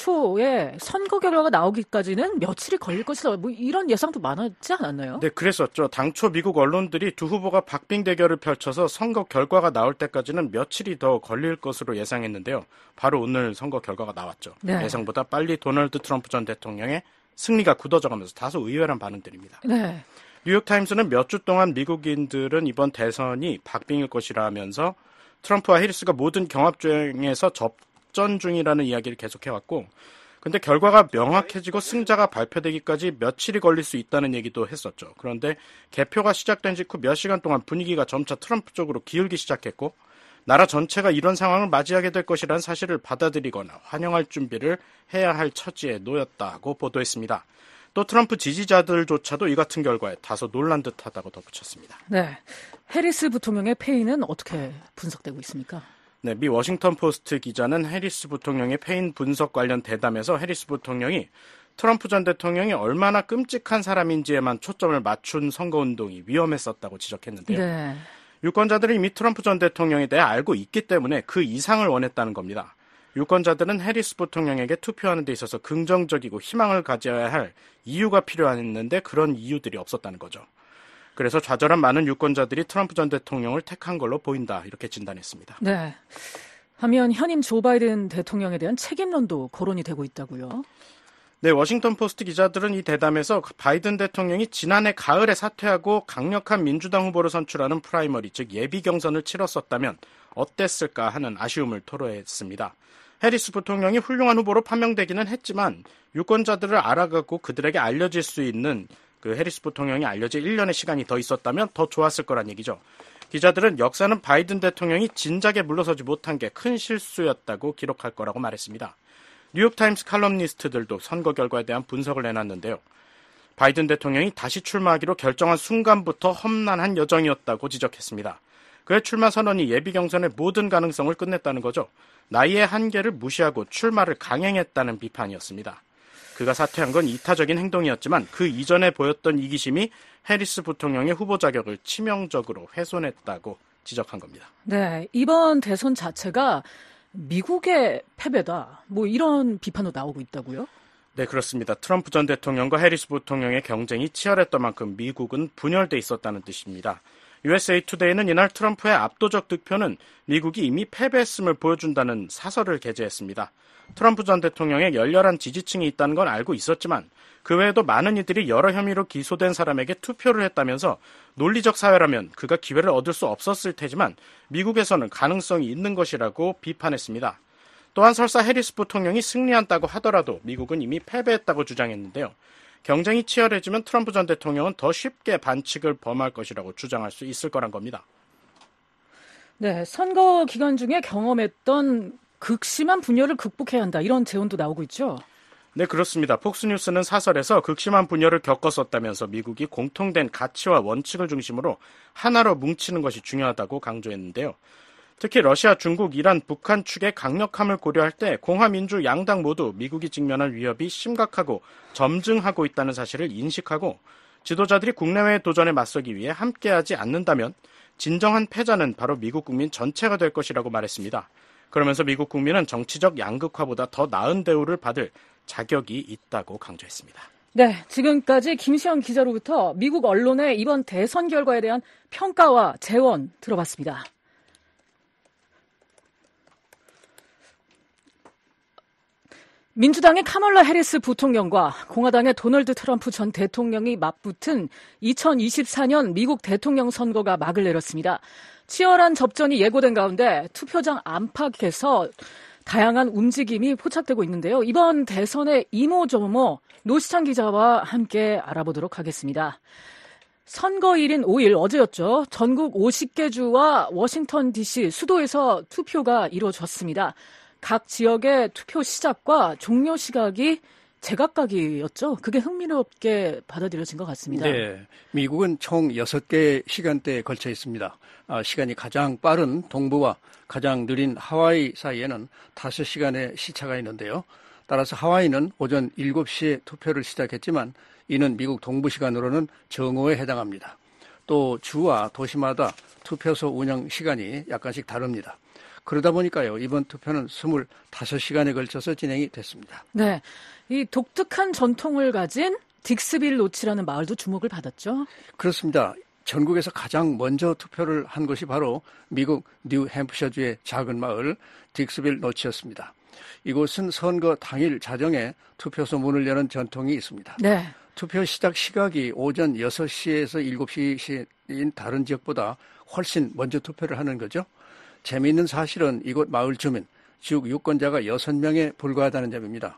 S5: 당초에 선거 결과가 나오기까지는 며칠이 걸릴 것이다. 뭐 이런 예상도 많았지 않았나요?
S4: 네, 그랬었죠. 당초 미국 언론들이 두 후보가 박빙 대결을 펼쳐서 선거 결과가 나올 때까지는 며칠이 더 걸릴 것으로 예상했는데요. 바로 오늘 선거 결과가 나왔죠.
S5: 네.
S4: 예상보다 빨리 도널드 트럼프 전 대통령의 승리가 굳어져가면서 다소 의외란 반응들입니다.
S5: 네.
S4: 뉴욕타임스는 몇 주 동안 미국인들은 이번 대선이 박빙일 것이라 하면서 트럼프와 해리스가 모든 경합주행에서 접전 중이라는 이야기를 계속해왔고, 근데 결과가 명확해지고 승자가 발표되기까지 며칠이 걸릴 수 있다는 얘기도 했었죠. 그런데 개표가 시작된 직후 몇 시간 동안 분위기가 점차 트럼프 쪽으로 기울기 시작했고, 나라 전체가 이런 상황을 맞이하게 될 것이라는 사실을 받아들이거나 환영할 준비를 해야 할 처지에 놓였다고 보도했습니다. 또 트럼프 지지자들조차도 이 같은 결과에 다소 놀란 듯하다고 덧붙였습니다.
S5: 네, 해리스 부통령의 패인은 어떻게 분석되고 있습니까?
S4: 네, 미 워싱턴 포스트 기자는 해리스 부통령의 패인 분석 관련 대담에서 해리스 부통령이 트럼프 전 대통령이 얼마나 끔찍한 사람인지에만 초점을 맞춘 선거운동이 위험했었다고 지적했는데요.
S5: 네.
S4: 유권자들이 이미 트럼프 전 대통령에 대해 알고 있기 때문에 그 이상을 원했다는 겁니다. 유권자들은 해리스 부통령에게 투표하는 데 있어서 긍정적이고 희망을 가져야 할 이유가 필요했는데 그런 이유들이 없었다는 거죠. 그래서 좌절한 많은 유권자들이 트럼프 전 대통령을 택한 걸로 보인다, 이렇게 진단했습니다.
S5: 네. 하면 현임 조 바이든 대통령에 대한 책임론도 거론이 되고 있다고요?
S4: 네, 워싱턴 포스트 기자들은 이 대담에서 바이든 대통령이 지난해 가을에 사퇴하고 강력한 민주당 후보를 선출하는 프라이머리, 즉 예비 경선을 치렀었다면 어땠을까 하는 아쉬움을 토로했습니다. 해리스 부통령이 훌륭한 후보로 판명되기는 했지만 유권자들을 알아가고 그들에게 알려질 수 있는 그 해리스 부통령이 알려질 일 년의 시간이 더 있었다면 더 좋았을 거란 얘기죠. 기자들은 역사는 바이든 대통령이 진작에 물러서지 못한 게 큰 실수였다고 기록할 거라고 말했습니다. 뉴욕타임스 칼럼니스트들도 선거 결과에 대한 분석을 내놨는데요. 바이든 대통령이 다시 출마하기로 결정한 순간부터 험난한 여정이었다고 지적했습니다. 그의 출마 선언이 예비 경선의 모든 가능성을 끝냈다는 거죠. 나이의 한계를 무시하고 출마를 강행했다는 비판이었습니다. 그가 사퇴한 건 이타적인 행동이었지만 그 이전에 보였던 이기심이 해리스 부통령의 후보 자격을 치명적으로 훼손했다고 지적한 겁니다.
S5: 네, 이번 대선 자체가 미국의 패배다. 뭐 이런 비판도 나오고 있다고요?
S4: 네, 그렇습니다. 트럼프 전 대통령과 해리스 부통령의 경쟁이 치열했던 만큼 미국은 분열돼 있었다는 뜻입니다. 유에스에이 투데이는 이날 트럼프의 압도적 득표는 미국이 이미 패배했음을 보여준다는 사설을 게재했습니다. 트럼프 전 대통령의 열렬한 지지층이 있다는 건 알고 있었지만 그 외에도 많은 이들이 여러 혐의로 기소된 사람에게 투표를 했다면서 논리적 사회라면 그가 기회를 얻을 수 없었을 테지만 미국에서는 가능성이 있는 것이라고 비판했습니다. 또한 설사 해리스 부통령이 승리한다고 하더라도 미국은 이미 패배했다고 주장했는데요. 경쟁이 치열해지면 트럼프 전 대통령은 더 쉽게 반칙을 범할 것이라고 주장할 수 있을 거란 겁니다.
S5: 네, 선거 기간 중에 경험했던 극심한 분열을 극복해야 한다. 이런 제언도 나오고 있죠.
S4: 네, 그렇습니다. 폭스뉴스는 사설에서 극심한 분열을 겪었었다면서 미국이 공통된 가치와 원칙을 중심으로 하나로 뭉치는 것이 중요하다고 강조했는데요. 특히 러시아, 중국, 이란, 북한 측의 강력함을 고려할 때 공화, 민주, 양당 모두 미국이 직면할 위협이 심각하고 점증하고 있다는 사실을 인식하고 지도자들이 국내외의 도전에 맞서기 위해 함께하지 않는다면 진정한 패자는 바로 미국 국민 전체가 될 것이라고 말했습니다. 그러면서 미국 국민은 정치적 양극화보다 더 나은 대우를 받을 자격이 있다고 강조했습니다.
S5: 네, 지금까지 김시영 기자로부터 미국 언론의 이번 대선 결과에 대한 평가와 재원 들어봤습니다. 민주당의 카멀라 해리스 부통령과 공화당의 도널드 트럼프 전 대통령이 맞붙은 이천이십사 년 미국 대통령 선거가 막을 내렸습니다. 치열한 접전이 예고된 가운데 투표장 안팎에서 다양한 움직임이 포착되고 있는데요. 이번 대선의 이모저모 노시창 기자와 함께 알아보도록 하겠습니다. 선거일인 오일 어제였죠. 전국 오십 개 주와 워싱턴 디씨 수도에서 투표가 이루어졌습니다. 각 지역의 투표 시작과 종료 시각이 제각각이었죠. 그게 흥미롭게 받아들여진 것 같습니다.
S11: 네, 미국은 총 여섯 개의 시간대에 걸쳐 있습니다. 아, 시간이 가장 빠른 동부와 가장 느린 하와이 사이에는 다섯 시간의 시차가 있는데요. 따라서 하와이는 오전 일곱 시에 투표를 시작했지만 이는 미국 동부 시간으로는 정오에 해당합니다. 또 주와 도시마다 투표소 운영 시간이 약간씩 다릅니다. 그러다 보니까요, 이번 투표는 스물다섯 시간에 걸쳐서 진행이 됐습니다.
S5: 네, 이 독특한 전통을 가진 딕스빌 노치라는 마을도 주목을 받았죠?
S11: 그렇습니다. 전국에서 가장 먼저 투표를 한 곳이 바로 미국 뉴햄프셔주의 작은 마을 딕스빌 노치였습니다. 이곳은 선거 당일 자정에 투표소 문을 여는 전통이 있습니다.
S5: 네.
S11: 투표 시작 시각이 오전 여섯 시에서 일곱 시인 다른 지역보다 훨씬 먼저 투표를 하는 거죠. 재미있는 사실은 이곳 마을 주민, 즉 유권자가 여섯 명에 불과하다는 점입니다.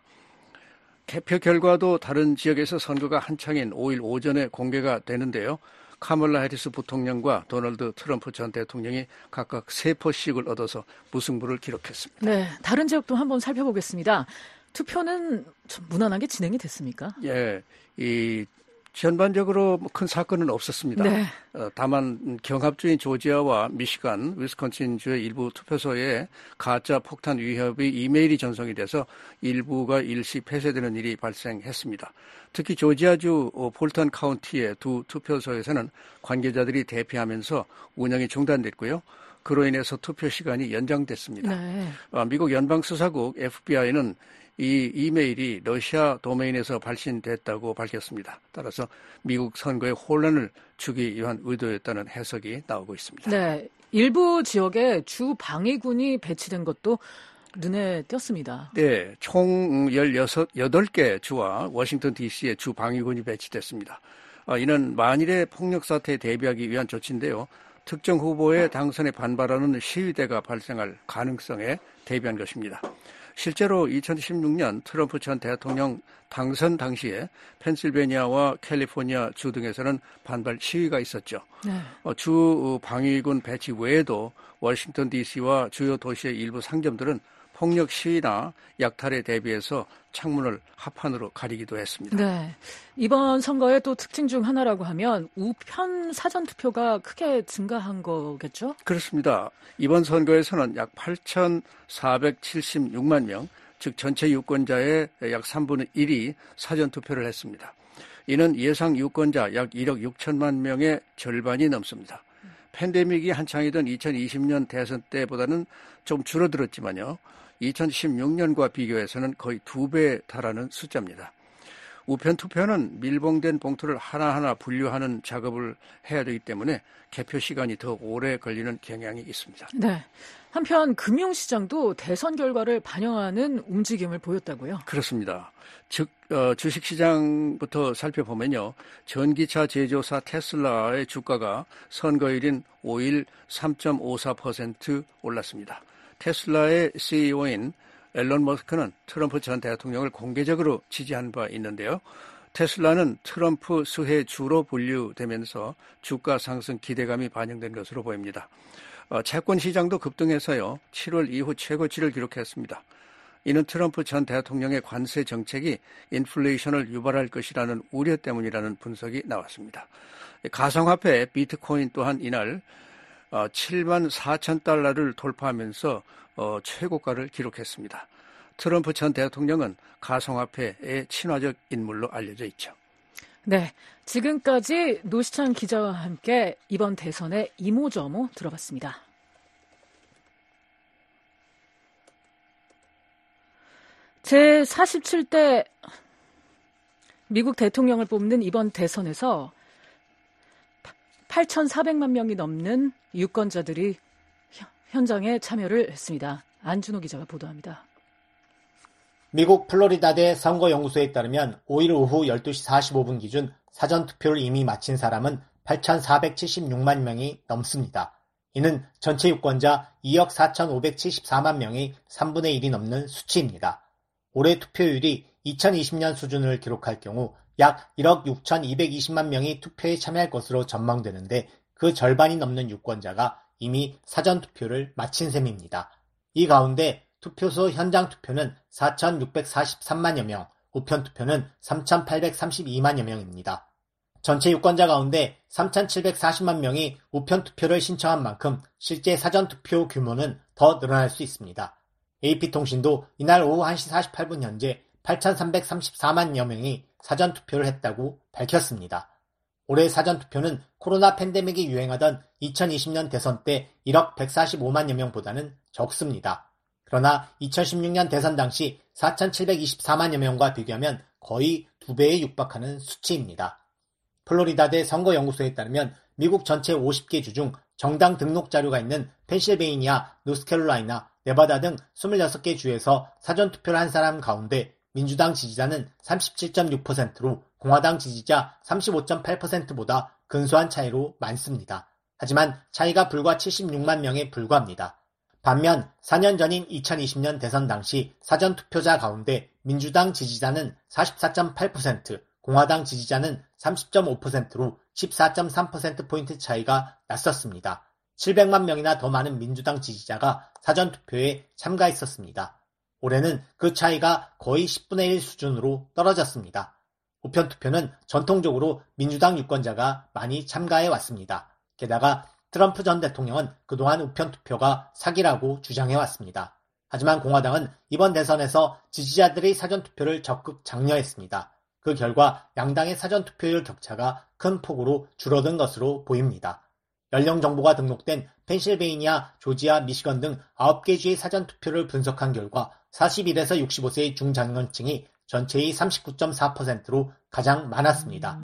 S11: 개표 결과도 다른 지역에서 선거가 한창인 오일 오전에 공개가 되는데요. 카멀라 해리스 부통령과 도널드 트럼프 전 대통령이 각각 세 표씩을 얻어서 무승부를 기록했습니다.
S5: 네, 다른 지역도 한번 살펴보겠습니다. 투표는 좀 무난하게 진행이 됐습니까?
S11: 예, 이 전반적으로 큰 사건은 없었습니다.
S5: 네.
S11: 어, 다만 경합주인 조지아와 미시간, 위스콘신주의 일부 투표소에 가짜 폭탄 위협의 이메일이 전송이 돼서 일부가 일시 폐쇄되는 일이 발생했습니다. 특히 조지아주 폴턴 카운티의 두 투표소에서는 관계자들이 대피하면서 운영이 중단됐고요. 그로 인해서 투표 시간이 연장됐습니다.
S5: 네.
S11: 어, 미국 연방수사국 에프비아이는 이 이메일이 러시아 도메인에서 발신됐다고 밝혔습니다. 따라서 미국 선거에 혼란을 주기 위한 의도였다는 해석이 나오고 있습니다.
S5: 네, 일부 지역에 주 방위군이 배치된 것도 눈에 띄었습니다.
S11: 네, 총 열여덟 개 주와 워싱턴 디씨에 주 방위군이 배치됐습니다. 이는 만일의 폭력 사태에 대비하기 위한 조치인데요. 특정 후보의 당선에 반발하는 시위대가 발생할 가능성에 대비한 것입니다. 실제로 이천십육 년 트럼프 전 대통령 당선 당시에 펜실베니아와 캘리포니아 주 등에서는 반발 시위가 있었죠.
S5: 네.
S11: 어, 주 방위군 배치 외에도 워싱턴 디씨와 주요 도시의 일부 상점들은 폭력 시위나 약탈에 대비해서 창문을 합판으로 가리기도 했습니다.
S5: 네, 이번 선거의 또 특징 중 하나라고 하면 우편 사전투표가 크게 증가한 거겠죠?
S11: 그렇습니다. 이번 선거에서는 약 팔천사백칠십육만 명, 즉 전체 유권자의 약 삼분의 일이 사전투표를 했습니다. 이는 예상 유권자 약 일억 육천만 명의 절반이 넘습니다. 팬데믹이 한창이던 이천이십 년 대선 때보다는 좀 줄어들었지만요. 이천십육 년과 비교해서는 거의 두 배에 달하는 숫자입니다. 우편 투표는 밀봉된 봉투를 하나하나 분류하는 작업을 해야 되기 때문에 개표 시간이 더 오래 걸리는 경향이 있습니다.
S5: 네. 한편 금융시장도 대선 결과를 반영하는 움직임을 보였다고요?
S11: 그렇습니다. 즉 어, 주식시장부터 살펴보면요. 전기차 제조사 테슬라의 주가가 선거일인 오일 삼 점 오사 퍼센트 올랐습니다. 테슬라의 씨이오인 앨런 머스크는 트럼프 전 대통령을 공개적으로 지지한 바 있는데요. 테슬라는 트럼프 수혜주로 분류되면서 주가 상승 기대감이 반영된 것으로 보입니다. 어, 채권 시장도 급등해서요. 칠월 이후 최고치를 기록했습니다. 이는 트럼프 전 대통령의 관세 정책이 인플레이션을 유발할 것이라는 우려 때문이라는 분석이 나왔습니다. 가상화폐 비트코인 또한 이날 어, 칠만 사천 달러를 돌파하면서 어, 최고가를 기록했습니다. 트럼프 전 대통령은 가상화폐의 친화적 인물로 알려져 있죠.
S5: 네, 지금까지 노시찬 기자와 함께 이번 대선의 이모저모 들어봤습니다. 제사십칠 대 미국 대통령을 뽑는 이번 대선에서 팔천사백만 명이 넘는 유권자들이 현장에 참여를 했습니다. 안준호 기자가 보도합니다.
S8: 미국 플로리다대 선거연구소에 따르면 오일 오후 열두 시 사십오 분 기준 사전투표를 이미 마친 사람은 팔천사백칠십육만 명이 넘습니다. 이는 전체 유권자 이억 사천오백칠십사만 명의 삼분의 일이 넘는 수치입니다. 올해 투표율이 이천이십 년 수준을 기록할 경우 약 일억 육천이백이십만 명이 투표에 참여할 것으로 전망되는데 그 절반이 넘는 유권자가 이미 사전투표를 마친 셈입니다. 이 가운데 투표소 현장 투표는 사천육백사십삼만여 명, 우편 투표는 삼천팔백삼십이만여 명입니다. 전체 유권자 가운데 삼천칠백사십만 명이 우편 투표를 신청한 만큼 실제 사전투표 규모는 더 늘어날 수 있습니다. 에이피통신도 이날 오후 한 시 사십팔 분 현재 팔천삼백삼십사만여 명이 사전투표를 했다고 밝혔습니다. 올해 사전투표는 코로나 팬데믹이 유행하던 이천이십 년 대선 때 일억 백사십오만여 명보다는 적습니다. 그러나 이천십육 년 대선 당시 사천칠백이십사만여 명과 비교하면 거의 두 배에 육박하는 수치입니다. 플로리다대 선거연구소에 따르면 미국 전체 오십 개 주 중 정당 등록 자료가 있는 펜실베이니아, 노스캐롤라이나, 네바다 등 이십육 개 주에서 사전투표를 한 사람 가운데 민주당 지지자는 삼십칠 점 육 퍼센트로 공화당 지지자 삼십오 점 팔 퍼센트보다 근소한 차이로 많습니다. 하지만 차이가 불과 칠십육만 명에 불과합니다. 반면 사 년 전인 이천이십 년 대선 당시 사전투표자 가운데 민주당 지지자는 사십사 점 팔 퍼센트, 공화당 지지자는 삼십 점 오 퍼센트로 십사 점 삼 퍼센트포인트 차이가 났었습니다. 칠백만 명이나 더 많은 민주당 지지자가 사전투표에 참가했었습니다. 올해는 그 차이가 거의 십분의 일 수준으로 떨어졌습니다. 우편투표는 전통적으로 민주당 유권자가 많이 참가해 왔습니다. 게다가 트럼프 전 대통령은 그동안 우편투표가 사기라고 주장해왔습니다. 하지만 공화당은 이번 대선에서 지지자들의 사전투표를 적극 장려했습니다. 그 결과 양당의 사전투표율 격차가 큰 폭으로 줄어든 것으로 보입니다. 연령정보가 등록된 펜실베이니아, 조지아, 미시건 등 아홉 개 주의 사전투표를 분석한 결과 사십일에서 육십오 세의 중장년층이 전체의 삼십구 점 사 퍼센트로 가장 많았습니다.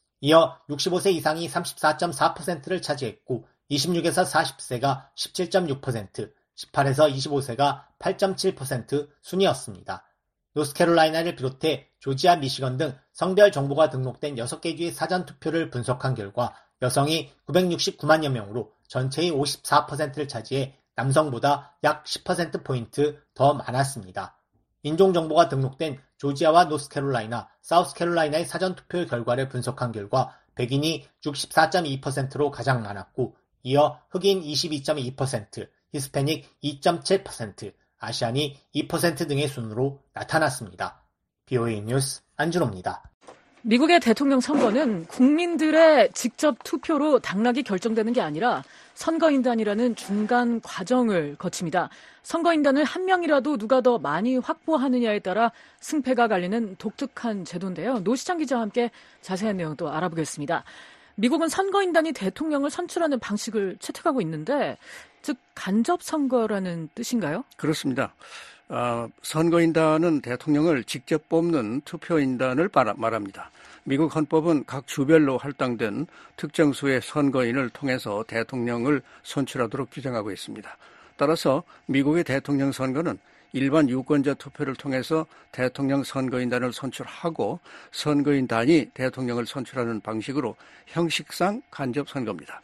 S8: 이어 육십오 세 이상이 삼십사 점 사 퍼센트를 차지했고 이십육에서 사십 세가 십칠 점 육 퍼센트, 십팔에서 이십오 세가 팔 점 칠 퍼센트 순이었습니다. 노스캐롤라이나를 비롯해 조지아, 미시건 등 성별 정보가 등록된 여섯 개 주의 사전투표를 분석한 결과 여성이 구백육십구만여 명으로 전체의 오십사 퍼센트를 차지해 남성보다 약 십 퍼센트포인트 더 많았습니다. 인종정보가 등록된 조지아와 노스캐롤라이나, 사우스캐롤라이나의 사전투표 결과를 분석한 결과 백인이 육십사 점 이 퍼센트로 가장 많았고 이어 흑인 이십이 점 이 퍼센트, 히스패닉 이 점 칠 퍼센트, 아시안이 이 퍼센트 등의 순으로 나타났습니다. 비오에이 뉴스 안준호입니다.
S5: 미국의 대통령 선거는 국민들의 직접 투표로 당락이 결정되는 게 아니라 선거인단이라는 중간 과정을 거칩니다. 선거인단을 한 명이라도 누가 더 많이 확보하느냐에 따라 승패가 갈리는 독특한 제도인데요. 노시창 기자와 함께 자세한 내용 또 알아보겠습니다. 미국은 선거인단이 대통령을 선출하는 방식을 채택하고 있는데, 즉 간접 선거라는 뜻인가요?
S11: 그렇습니다. 어, 선거인단은 대통령을 직접 뽑는 투표인단을 말합니다. 미국 헌법은 각 주별로 할당된 특정 수의 선거인을 통해서 대통령을 선출하도록 규정하고 있습니다. 따라서 미국의 대통령 선거는 일반 유권자 투표를 통해서 대통령 선거인단을 선출하고 선거인단이 대통령을 선출하는 방식으로 형식상 간접 선거입니다.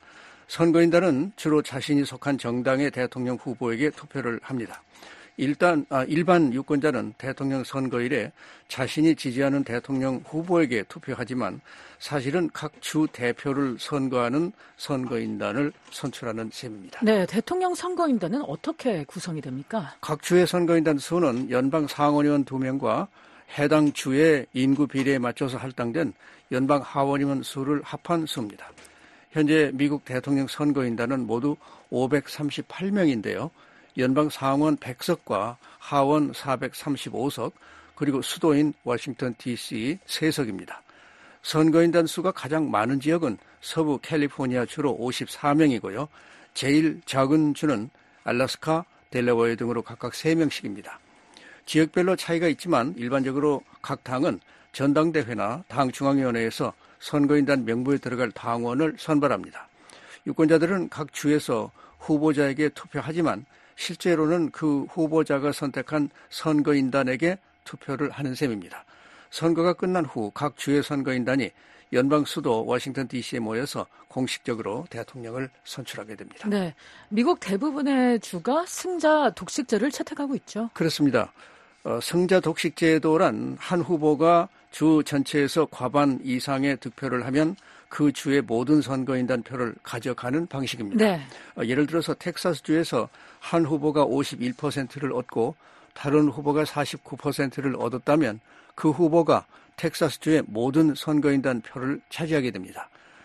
S11: 선거인단은 주로 자신이 속한 정당의 대통령 후보에게 투표를 합니다. 일단 아, 일반 유권자는 대통령 선거일에 자신이 지지하는 대통령 후보에게 투표하지만 사실은 각 주 대표를 선거하는 선거인단을 선출하는 셈입니다.
S5: 네, 대통령 선거인단은 어떻게 구성이 됩니까?
S11: 각 주의 선거인단 수는 연방 상원의원 두 명과 해당 주의 인구 비례에 맞춰서 할당된 연방 하원의원 수를 합한 수입니다. 현재 미국 대통령 선거인단은 모두 오백삼십팔 명인데요. 연방 상원 백 석과 하원 사백삼십오 석, 그리고 수도인 워싱턴 디씨 세 석입니다. 선거인단 수가 가장 많은 지역은 서부 캘리포니아 주로 오십사 명이고요. 제일 작은 주는 알래스카, 델라웨어 등으로 각각 세 명씩입니다. 지역별로 차이가 있지만 일반적으로 각 당은 전당대회나 당 중앙위원회에서 선거인단 명부에 들어갈 당원을 선발합니다. 유권자들은 각 주에서 후보자에게 투표하지만 실제로는 그 후보자가 선택한 선거인단에게 투표를 하는 셈입니다. 선거가 끝난 후 각 주의 선거인단이 연방 수도 워싱턴 디씨에 모여서 공식적으로 대통령을 선출하게 됩니다.
S5: 네, 미국 대부분의 주가 승자 독식제를 채택하고 있죠.
S11: 그렇습니다. 어, 승자 독식제도란 한 후보가 주 전체에서 과반 이상의 득표를 하면 그 주의 모든 선거인단 표를 가져가는 방식입니다.
S5: 네.
S11: 어, 예를 들어서 텍사스주에서 한 후보가 오십일 퍼센트를 얻고 다른 후보가 사십구 퍼센트를 얻었다면 그 후보가 텍사스주의 모든 선거인단 표를 차지하게 됩니다.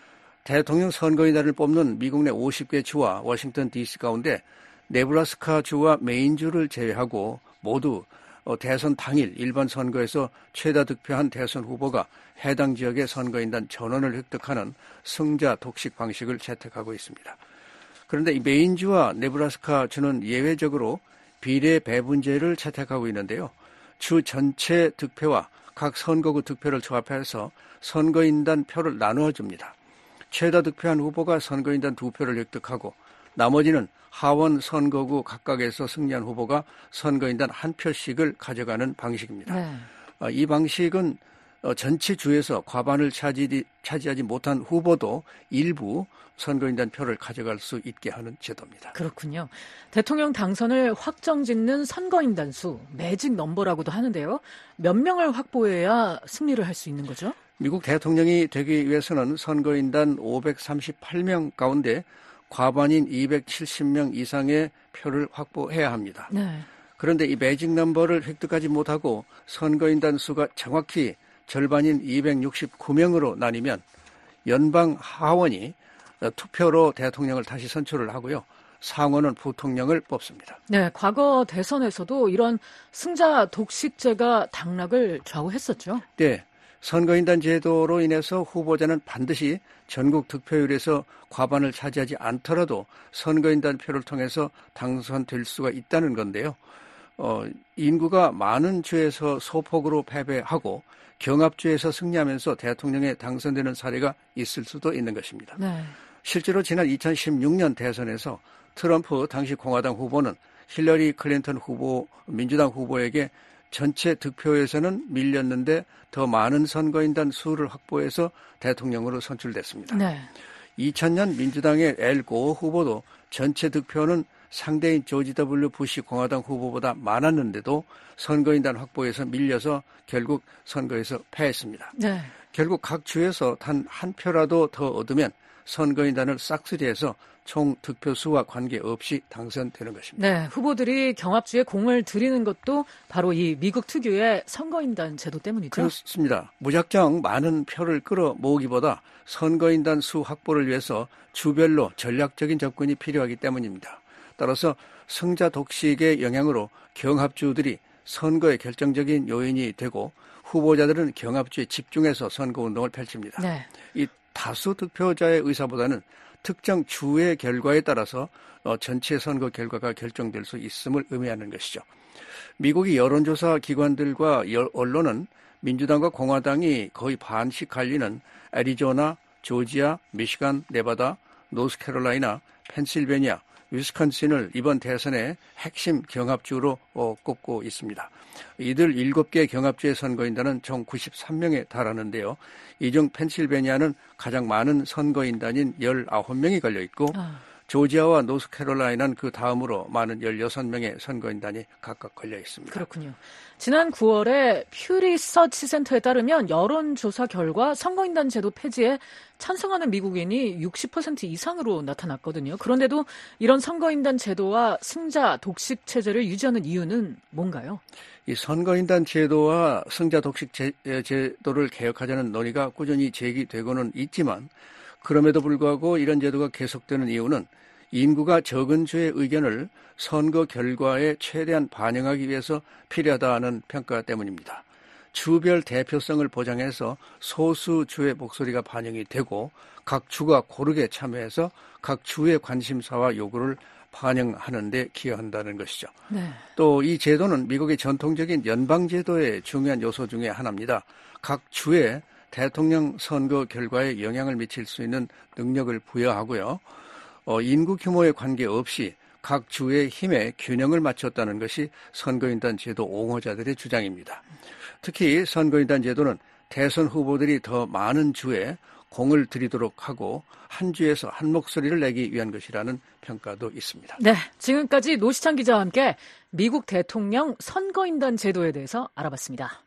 S11: 대통령 선거인단을 뽑는 미국 내 오십 개 주와 워싱턴 디씨 가운데 네브라스카 주와 메인주를 제외하고 모두 대선 당일 일반 선거에서 최다 득표한 대선 후보가 해당 지역의 선거인단 전원을 획득하는 승자 독식 방식을 채택하고 있습니다. 그런데 이 메인주와 네브라스카 주는 예외적으로 비례 배분제를 채택하고 있는데요. 주 전체 득표와 각 선거구 득표를 조합해서 선거인단 표를 나누어 줍니다. 최다 득표한 후보가 선거인단 두 표를 획득하고 나머지는 하원 선거구 각각에서 승리한 후보가 선거인단 한 표씩을 가져가는 방식입니다.
S5: 네.
S11: 이 방식은 전체 주에서 과반을 차지, 차지하지 못한 후보도 일부 선거인단 표를 가져갈 수 있게 하는 제도입니다.
S5: 그렇군요. 대통령 당선을 확정짓는 선거인단 수, 매직 넘버라고도 하는데요. 몇 명을 확보해야 승리를 할 수 있는 거죠?
S11: 미국 대통령이 되기 위해서는 선거인단 오백삼십팔 명 가운데 과반인 이백칠십 명 이상의 표를 확보해야 합니다.
S5: 네.
S11: 그런데 이 매직 넘버를 획득하지 못하고 선거인단 수가 정확히 절반인 이백육십구 명으로 나뉘면 연방 하원이 투표로 대통령을 다시 선출을 하고요. 상원은 부통령을 뽑습니다.
S5: 네, 과거 대선에서도 이런 승자 독식제가 당락을 좌우했었죠.
S11: 네, 선거인단 제도로 인해서 후보자는 반드시 전국 득표율에서 과반을 차지하지 않더라도 선거인단 표를 통해서 당선될 수가 있다는 건데요. 어, 인구가 많은 주에서 소폭으로 패배하고 경합주에서 승리하면서 대통령에 당선되는 사례가 있을 수도 있는 것입니다.
S5: 네.
S11: 실제로 지난 이천십육 년 대선에서 트럼프 당시 공화당 후보는 힐러리 클린턴 후보, 민주당 후보에게 전체 득표에서는 밀렸는데 더 많은 선거인단 수를 확보해서 대통령으로 선출됐습니다.
S5: 네.
S11: 이천 년 민주당의 엘 고어 후보도 전체 득표는 상대인 조지 더블유 부시 공화당 후보보다 많았는데도 선거인단 확보에서 밀려서 결국 선거에서 패했습니다.
S5: 네.
S11: 결국 각 주에서 단 한 표라도 더 얻으면 선거인단을 싹쓸이해서 총 득표수와 관계없이 당선되는 것입니다.
S5: 네, 후보들이 경합주에 공을 들이는 것도 바로 이 미국 특유의 선거인단 제도 때문이죠.
S11: 그렇습니다. 무작정 많은 표를 끌어모으기보다 선거인단 수 확보를 위해서 주별로 전략적인 접근이 필요하기 때문입니다. 따라서 승자 독식의 영향으로 경합주들이 선거의 결정적인 요인이 되고 후보자들은 경합주에 집중해서 선거운동을 펼칩니다.
S5: 네.
S11: 이 다수 득표자의 의사보다는 특정 주의 결과에 따라서 전체 선거 결과가 결정될 수 있음을 의미하는 것이죠. 미국의 여론조사 기관들과 언론은 민주당과 공화당이 거의 반씩 갈리는 애리조나, 조지아, 미시간, 네바다, 노스캐롤라이나, 펜실베니아, 위스콘신을 이번 대선의 핵심 경합주로 꼽고 있습니다. 이들 일곱 개 경합주의 선거인단은 총 구십삼 명에 달하는데요. 이 중 펜실베니아는 가장 많은 선거인단인 열아홉 명이 걸려있고 아. 조지아와 노스캐롤라이나는 그 다음으로 많은 열여섯 명의 선거인단이 각각 걸려 있습니다.
S5: 그렇군요. 지난 구월에 퓨 리서치 센터에 따르면 여론조사 결과 선거인단 제도 폐지에 찬성하는 미국인이 육십 퍼센트 이상으로 나타났거든요. 그런데도 이런 선거인단 제도와 승자 독식 체제를 유지하는 이유는 뭔가요?
S11: 이 선거인단 제도와 승자 독식 제, 제도를 개혁하자는 논의가 꾸준히 제기되고는 있지만 그럼에도 불구하고 이런 제도가 계속되는 이유는 인구가 적은 주의 의견을 선거 결과에 최대한 반영하기 위해서 필요하다는 평가 때문입니다. 주별 대표성을 보장해서 소수 주의 목소리가 반영이 되고 각 주가 고르게 참여해서 각 주의 관심사와 요구를 반영하는 데 기여한다는 것이죠.
S5: 네.
S11: 또 이 제도는 미국의 전통적인 연방제도의 중요한 요소 중에 하나입니다. 각 주에 대통령 선거 결과에 영향을 미칠 수 있는 능력을 부여하고요. 어, 인구 규모에 관계없이 각 주의 힘에 균형을 맞췄다는 것이 선거인단 제도 옹호자들의 주장입니다. 특히 선거인단 제도는 대선 후보들이 더 많은 주에 공을 들이도록 하고 한 주에서 한 목소리를 내기 위한 것이라는 평가도 있습니다.
S5: 네, 지금까지 노시찬 기자와 함께 미국 대통령 선거인단 제도에 대해서 알아봤습니다.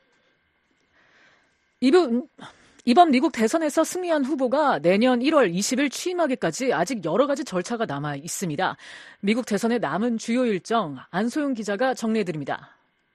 S5: 이번, 이번 미국 대선에서 승리한 후보가 내년 일월 이십일 취임하기까지 아직 여러 가지 절차가 남아 있습니다. 미국 대선의 남은 주요 일정 안소영 기자가 정리해드립니다.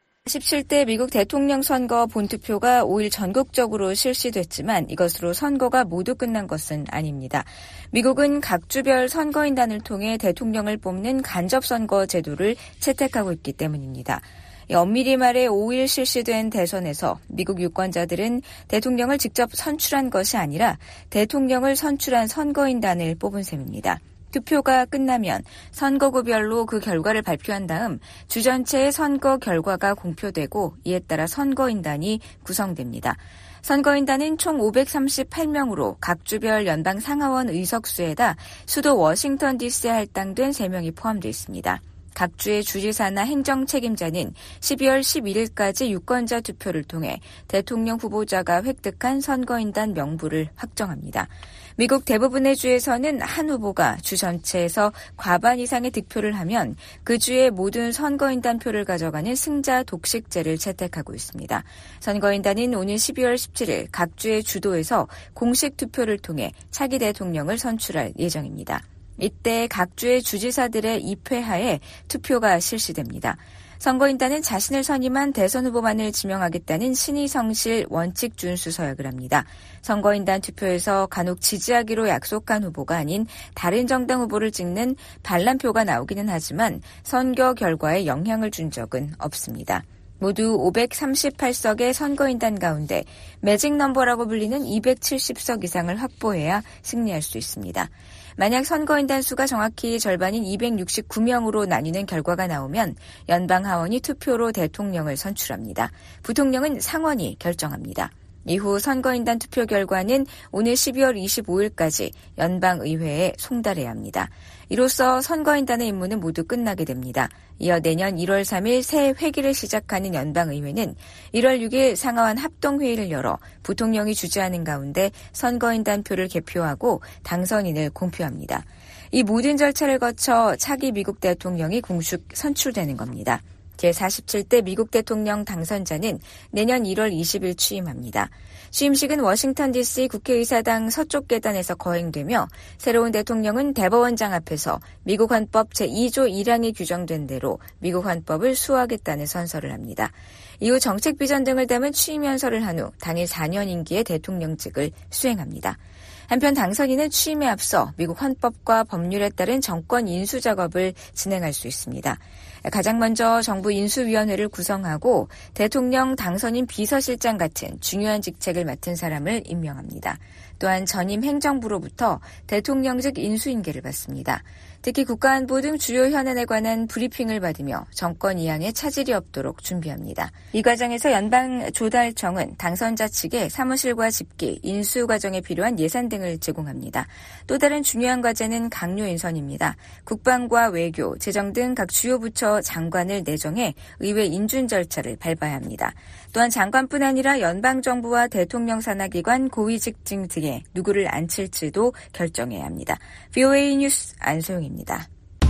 S12: 십칠 대 미국 대통령 선거 본투표가 오일 전국적으로 실시됐지만 이것으로 선거가 모두 끝난 것은 아닙니다. 미국은 각 주별 선거인단을 통해 대통령을 뽑는 간접선거 제도를 채택하고 있기 때문입니다. 엄밀히 말해 오일 실시된 대선에서 미국 유권자들은 대통령을 직접 선출한 것이 아니라 대통령을 선출한 선거인단을 뽑은 셈입니다. 투표가 끝나면 선거구별로 그 결과를 발표한 다음 주 전체의 선거 결과가 공표되고 이에 따라 선거인단이 구성됩니다. 선거인단은 총 오백삼십팔 명으로 각 주별 연방 상하원 의석수에다 수도 워싱턴 디씨에 할당된 세 명이 포함되어 있습니다. 각 주의 주지사나 행정 책임자는 십이월 십일일까지 유권자 투표를 통해 대통령 후보자가 획득한 선거인단 명부를 확정합니다. 미국 대부분의 주에서는 한 후보가 주 전체에서 과반 이상의 득표를 하면 그 주의 모든 선거인단 표를 가져가는 승자 독식제를 채택하고 있습니다. 선거인단은 오는 십이월 십칠일 각 주의 주도에서 공식 투표를 통해 차기 대통령을 선출할 예정입니다. 이때 각 주의 주지사들의 입회하에 투표가 실시됩니다. 선거인단은 자신을 선임한 대선 후보만을 지명하겠다는 신의 성실 원칙 준수 서약을 합니다. 선거인단 투표에서 간혹 지지하기로 약속한 후보가 아닌 다른 정당 후보를 찍는 반란표가 나오기는 하지만 선거 결과에 영향을 준 적은 없습니다. 모두 오백삼십팔 석의 선거인단 가운데 매직 넘버라고 불리는 이백칠십 석 이상을 확보해야 승리할 수 있습니다. 만약 선거인단 수가 정확히 절반인 이백육십구 명으로 나뉘는 결과가 나오면 연방 하원이 투표로 대통령을 선출합니다. 부통령은 상원이 결정합니다. 이후 선거인단 투표 결과는 오늘 십이월 이십오일까지 연방의회에 송달해야 합니다. 이로써 선거인단의 임무는 모두 끝나게 됩니다. 이어 내년 일월 삼일 새 회기를 시작하는 연방의회는 일월 육일 상하원 합동회의를 열어 부통령이 주재하는 가운데 선거인단 표를 개표하고 당선인을 공표합니다. 이 모든 절차를 거쳐 차기 미국 대통령이 공식 선출되는 겁니다. 제사십칠 대 미국 대통령 당선자는 내년 일월 이십일 취임합니다. 취임식은 워싱턴 디씨 국회의사당 서쪽 계단에서 거행되며 새로운 대통령은 대법원장 앞에서 미국 헌법 제이조 일항이 규정된 대로 미국 헌법을 수호하겠다는 선서를 합니다. 이후 정책 비전 등을 담은 취임연설을 한 후 당일 사 년 임기의 대통령직을 수행합니다. 한편 당선인은 취임에 앞서 미국 헌법과 법률에 따른 정권 인수 작업을 진행할 수 있습니다. 가장 먼저 정부 인수위원회를 구성하고 대통령 당선인 비서실장 같은 중요한 직책을 맡은 사람을 임명합니다. 또한 전임 행정부로부터 대통령직 인수인계를 받습니다. 특히 국가안보 등 주요 현안에 관한 브리핑을 받으며 정권 이양에 차질이 없도록 준비합니다. 이 과정에서 연방조달청은 당선자 측에 사무실과 집기, 인수 과정에 필요한 예산 등을 제공합니다. 또 다른 중요한 과제는 강요 인선입니다. 국방과 외교, 재정 등 각 주요 부처 장관을 내정해 의회 인준 절차를 밟아야 합니다. 또한 장관뿐 아니라 연방정부와 대통령 산하기관 고위직층 등에 누구를 앉힐지도 결정해야 합니다. 브이오에이 뉴스 안소영입니다.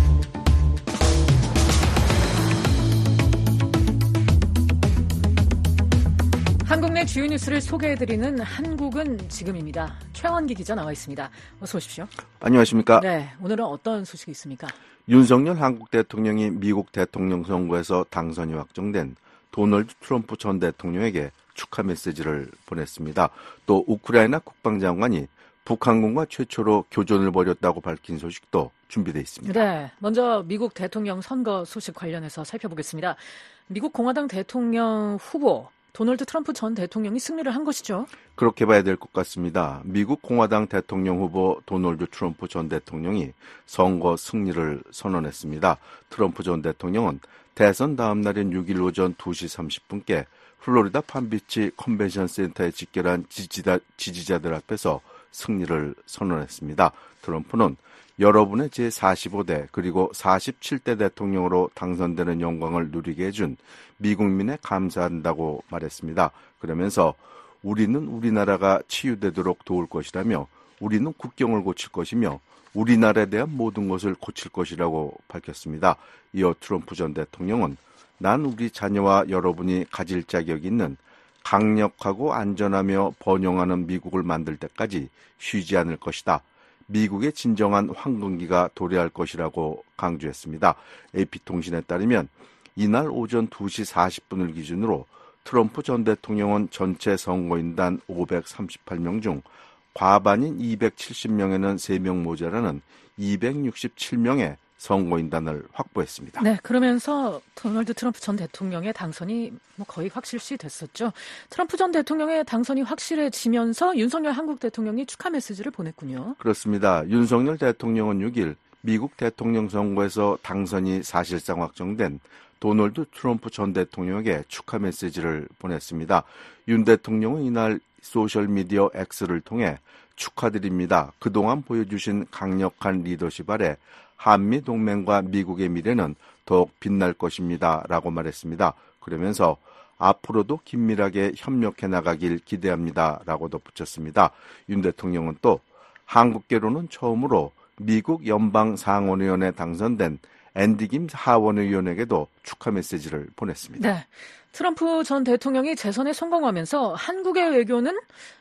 S5: 한국 내 주요 뉴스를 소개해드리는 한국은 지금입니다. 최원기 기자 나와 있습니다. 어서 오십시오.
S13: 안녕하십니까.
S5: 네, 오늘은 어떤 소식이 있습니까?
S13: 윤석열 한국 대통령이 미국 대통령 선거에서 당선이 확정된 도널드 트럼프 전 대통령에게 축하 메시지를 보냈습니다. 또 우크라이나 국방장관이 북한군과 최초로 교전을 벌였다고 밝힌 소식도 준비되어 있습니다.
S5: 네, 먼저 미국 대통령 선거 소식 관련해서 살펴보겠습니다. 미국 공화당 대통령 후보 도널드 트럼프 전 대통령이 승리를 한 것이죠?
S13: 그렇게 봐야 될 것 같습니다. 미국 공화당 대통령 후보 도널드 트럼프 전 대통령이 선거 승리를 선언했습니다. 트럼프 전 대통령은 대선 다음 날인 육 일 오전 두 시 삼십 분께 플로리다 팜비치 컨벤션 센터에 집결한 지지자, 지지자들 앞에서 승리를 선언했습니다. 트럼프는 여러분의 제사십오 대 그리고 사십칠 대 대통령으로 당선되는 영광을 누리게 해준 미국민에 감사한다고 말했습니다. 그러면서 우리는 우리나라가 치유되도록 도울 것이라며 우리는 국경을 고칠 것이며 우리나라에 대한 모든 것을 고칠 것이라고 밝혔습니다. 이어 트럼프 전 대통령은 난 우리 자녀와 여러분이 가질 자격이 있는 강력하고 안전하며 번영하는 미국을 만들 때까지 쉬지 않을 것이다. 미국의 진정한 황금기가 도래할 것이라고 강조했습니다. 에이피통신에 따르면 이날 오전 두 시 사십 분을 기준으로 트럼프 전 대통령은 전체 선거인단 오백삼십팔 명 중 과반인 이백칠십 명에는 세 명 모자라는 이백육십칠 명의 선거인단을 확보했습니다.
S5: 네, 그러면서 도널드 트럼프 전 대통령의 당선이 뭐 거의 확실시 됐었죠. 트럼프 전 대통령의 당선이 확실해지면서 윤석열 한국 대통령이 축하 메시지를 보냈군요.
S13: 그렇습니다. 윤석열 대통령은 육 일 미국 대통령 선거에서 당선이 사실상 확정된 도널드 트럼프 전 대통령에게 축하 메시지를 보냈습니다. 윤 대통령은 이날 소셜미디어 X를 통해 축하드립니다. 그동안 보여주신 강력한 리더십 아래 한미동맹과 미국의 미래는 더욱 빛날 것입니다. 라고 말했습니다. 그러면서 앞으로도 긴밀하게 협력해 나가길 기대합니다. 라고 덧붙였습니다. 윤 대통령은 또 한국계로는 처음으로 미국 연방상원의원에 당선된 앤디 김 하원의원에게도 축하 메시지를 보냈습니다.
S5: 네, 트럼프 전 대통령이 재선에 성공하면서 한국의 외교는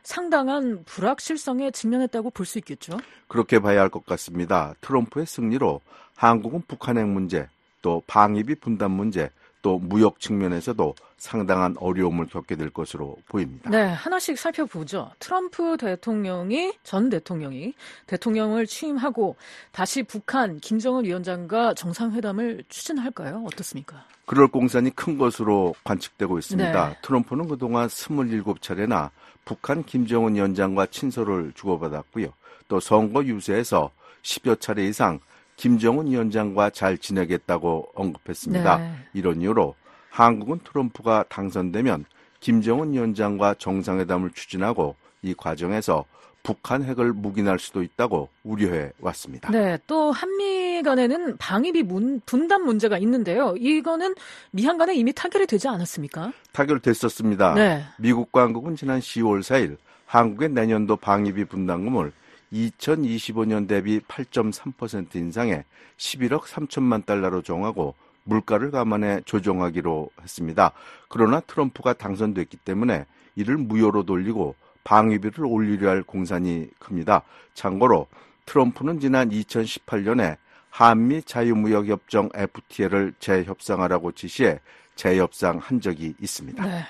S5: 상당한 불확실성에 직면했다고 볼 수 있겠죠?
S13: 그렇게 봐야 할 것 같습니다. 트럼프의 승리로 한국은 북한 핵 문제, 또 방위비 분담 문제, 또 무역 측면에서도 상당한 어려움을 겪게 될 것으로 보입니다.
S5: 네, 하나씩 살펴보죠. 트럼프 대통령이 전 대통령이 대통령을 취임하고 다시 북한 김정은 위원장과 정상회담을 추진할까요? 어떻습니까?
S13: 그럴 공산이 큰 것으로 관측되고 있습니다.
S5: 네.
S13: 트럼프는 그동안 스물일곱 차례나 북한 김정은 위원장과 친서를 주고받았고요. 또 선거 유세에서 십여 차례 이상 김정은 위원장과 잘 지내겠다고 언급했습니다.
S5: 네.
S13: 이런 이유로 한국은 트럼프가 당선되면 김정은 위원장과 정상회담을 추진하고 이 과정에서 북한 핵을 묵인할 수도 있다고 우려해 왔습니다.
S5: 네, 또 한미 간에는 방위비 문, 분담 문제가 있는데요. 이거는 미한 간에 이미 타결이 되지 않았습니까?
S13: 타결됐었습니다.
S5: 네.
S13: 미국과 한국은 지난 시월 사일 한국의 내년도 방위비 분담금을 이천이십오 년 대비 팔 점 삼 퍼센트 인상해 십일억 삼천만 달러로 정하고 물가를 감안해 조정하기로 했습니다. 그러나 트럼프가 당선됐기 때문에 이를 무효로 돌리고 방위비를 올리려 할 공산이 큽니다. 참고로 트럼프는 지난 이천십팔 년에 한미 자유무역협정 에프티에이를 재협상하라고 지시해 재협상한 적이 있습니다.
S5: 네.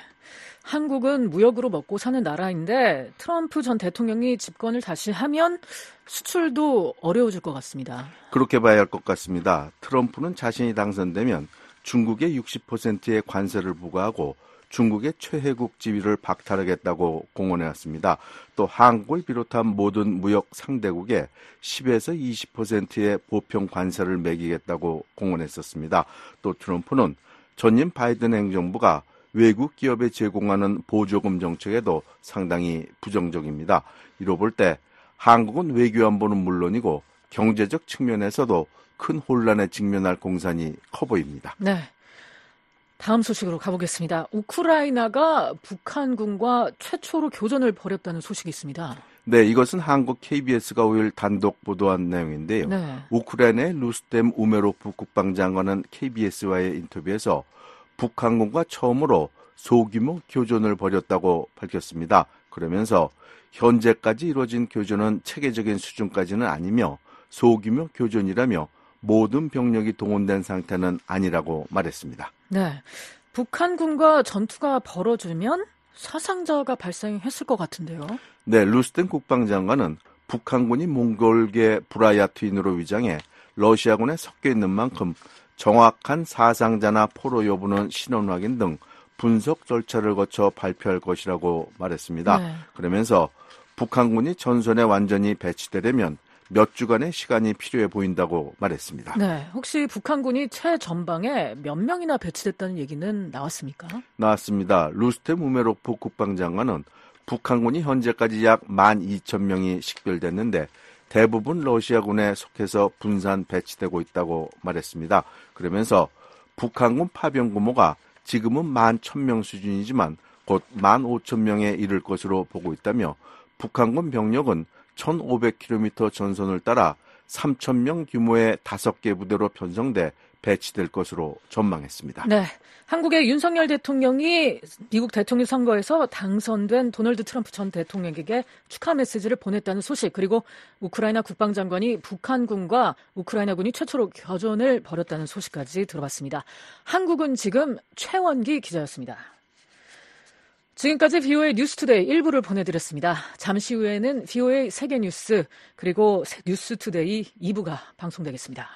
S5: 한국은 무역으로 먹고 사는 나라인데 트럼프 전 대통령이 집권을 다시 하면 수출도 어려워질 것 같습니다.
S13: 그렇게 봐야 할 것 같습니다. 트럼프는 자신이 당선되면 중국에 육십 퍼센트의 관세를 부과하고 중국의 최혜국 지위를 박탈하겠다고 공언해왔습니다. 또 한국을 비롯한 모든 무역 상대국에 십에서 이십 퍼센트의 보편 관세를 매기겠다고 공언했었습니다. 또 트럼프는 전임 바이든 행정부가 외국 기업에 제공하는 보조금 정책에도 상당히 부정적입니다. 이로 볼 때 한국은 외교안보는 물론이고 경제적 측면에서도 큰 혼란에 직면할 공산이 커 보입니다.
S5: 네. 다음 소식으로 가보겠습니다. 우크라이나가 북한군과 최초로 교전을 벌였다는 소식이 있습니다.
S13: 네, 이것은 한국 케이비에스가 오일 단독 보도한 내용인데요. 네. 우크라이나의 루스템 우메로프 국방장관은 케이비에스와의 인터뷰에서 북한군과 처음으로 소규모 교전을 벌였다고 밝혔습니다. 그러면서 현재까지 이루어진 교전은 체계적인 수준까지는 아니며 소규모 교전이라며 모든 병력이 동원된 상태는 아니라고 말했습니다.
S5: 네, 북한군과 전투가 벌어지면 사상자가 발생했을 것 같은데요.
S13: 네, 루스텐 국방장관은 북한군이 몽골계 브라야트인으로 위장해 러시아군에 섞여 있는 만큼 정확한 사상자나 포로 여부는 신원 확인 등 분석 절차를 거쳐 발표할 것이라고 말했습니다. 네. 그러면서 북한군이 전선에 완전히 배치되려면 몇 주간의 시간이 필요해 보인다고 말했습니다.
S5: 네, 혹시 북한군이 최전방에 몇 명이나 배치됐다는 얘기는 나왔습니까?
S13: 나왔습니다. 루스템 우메로프 국방장관은 북한군이 현재까지 약 만 이천 명이 식별됐는데 대부분 러시아군에 속해서 분산 배치되고 있다고 말했습니다. 그러면서 북한군 파병 규모가 지금은 만 천 명 수준이지만 곧 만 오천 명에 이를 것으로 보고 있다며 북한군 병력은 천오백 킬로미터 전선을 따라 삼천 명 규모의 다섯 개 부대로 편성돼 배치될 것으로 전망했습니다.
S5: 네, 한국의 윤석열 대통령이 미국 대통령 선거에서 당선된 도널드 트럼프 전 대통령에게 축하 메시지를 보냈다는 소식, 그리고 우크라이나 국방장관이 북한군과 우크라이나군이 최초로 교전을 벌였다는 소식까지 들어봤습니다. 한국은 지금 최원기 기자였습니다. 지금까지 비오에이 뉴스투데이 일부를 보내드렸습니다. 잠시 후에는 비오에이 세계뉴스 그리고 뉴스투데이 이 부가 방송되겠습니다.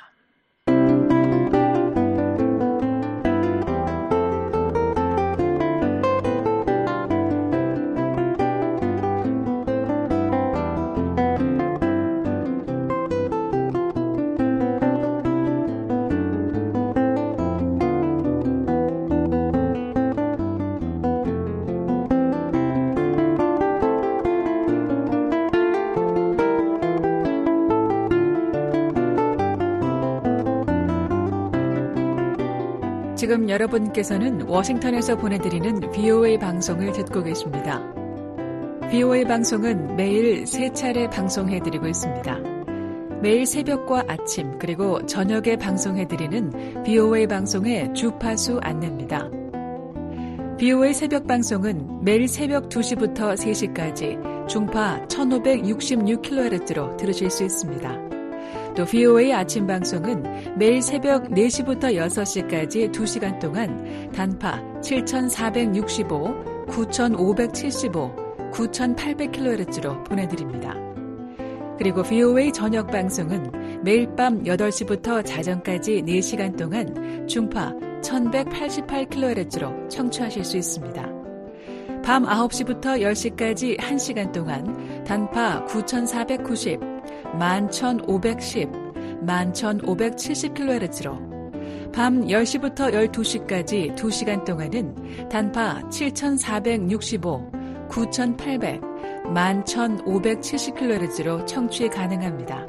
S3: 지금 여러분께서는 워싱턴에서 보내드리는 비오에이 방송을 듣고 계십니다. 비오에이 방송은 매일 세 차례 방송해드리고 있습니다. 매일 새벽과 아침 그리고 저녁에 방송해드리는 비오에이 방송의 주파수 안내입니다. 비오에이 새벽 방송은 매일 새벽 두 시부터 세 시까지 중파 천오백육십육 킬로헤르츠로 들으실 수 있습니다. 또 비오에이 아침 방송은 매일 새벽 네 시부터 여섯 시까지 두 시간 동안 단파 칠천사백육십오, 구천오백칠십오, 구천팔백 킬로헤르츠로 보내드립니다. 그리고 비오에이 저녁 방송은 매일 밤 여덟 시부터 자정까지 네 시간 동안 중파 천백팔십팔 킬로헤르츠로 청취하실 수 있습니다. 밤 아홉 시부터 열 시까지 한 시간 동안 단파 구천사백구십, 만 천오백십, 만 천오백칠십 킬로헤르츠로 밤 열 시부터 열두 시까지 두 시간 동안은 단파 칠천사백육십오, 구천팔백, 만 천오백칠십 킬로헤르츠로 청취 가능합니다.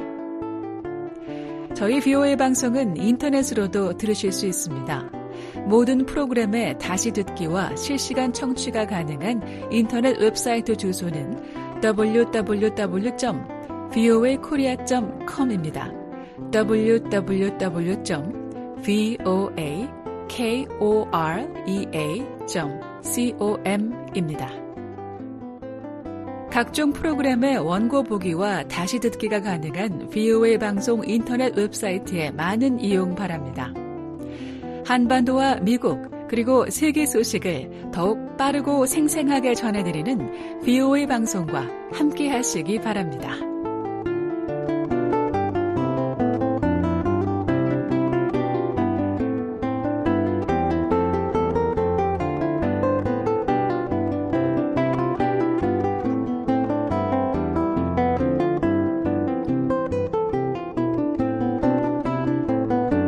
S3: 저희 비오에이 방송은 인터넷으로도 들으실 수 있습니다. 모든 프로그램의 다시 듣기와 실시간 청취가 가능한 인터넷 웹사이트 주소는 더블유 더블유 더블유 점 비오에이 코리아 점 컴입니다. 더블유 더블유 더블유 점 브이오에이 코리아 점 com입니다. 각종 프로그램의 원고 보기와 다시 듣기가 가능한 브이오에이 방송 인터넷 웹사이트에 많은 이용 바랍니다. 한반도와 미국 그리고 세계 소식을 더욱 빠르고 생생하게 전해드리는 브이오에이 방송과 함께 하시기 바랍니다.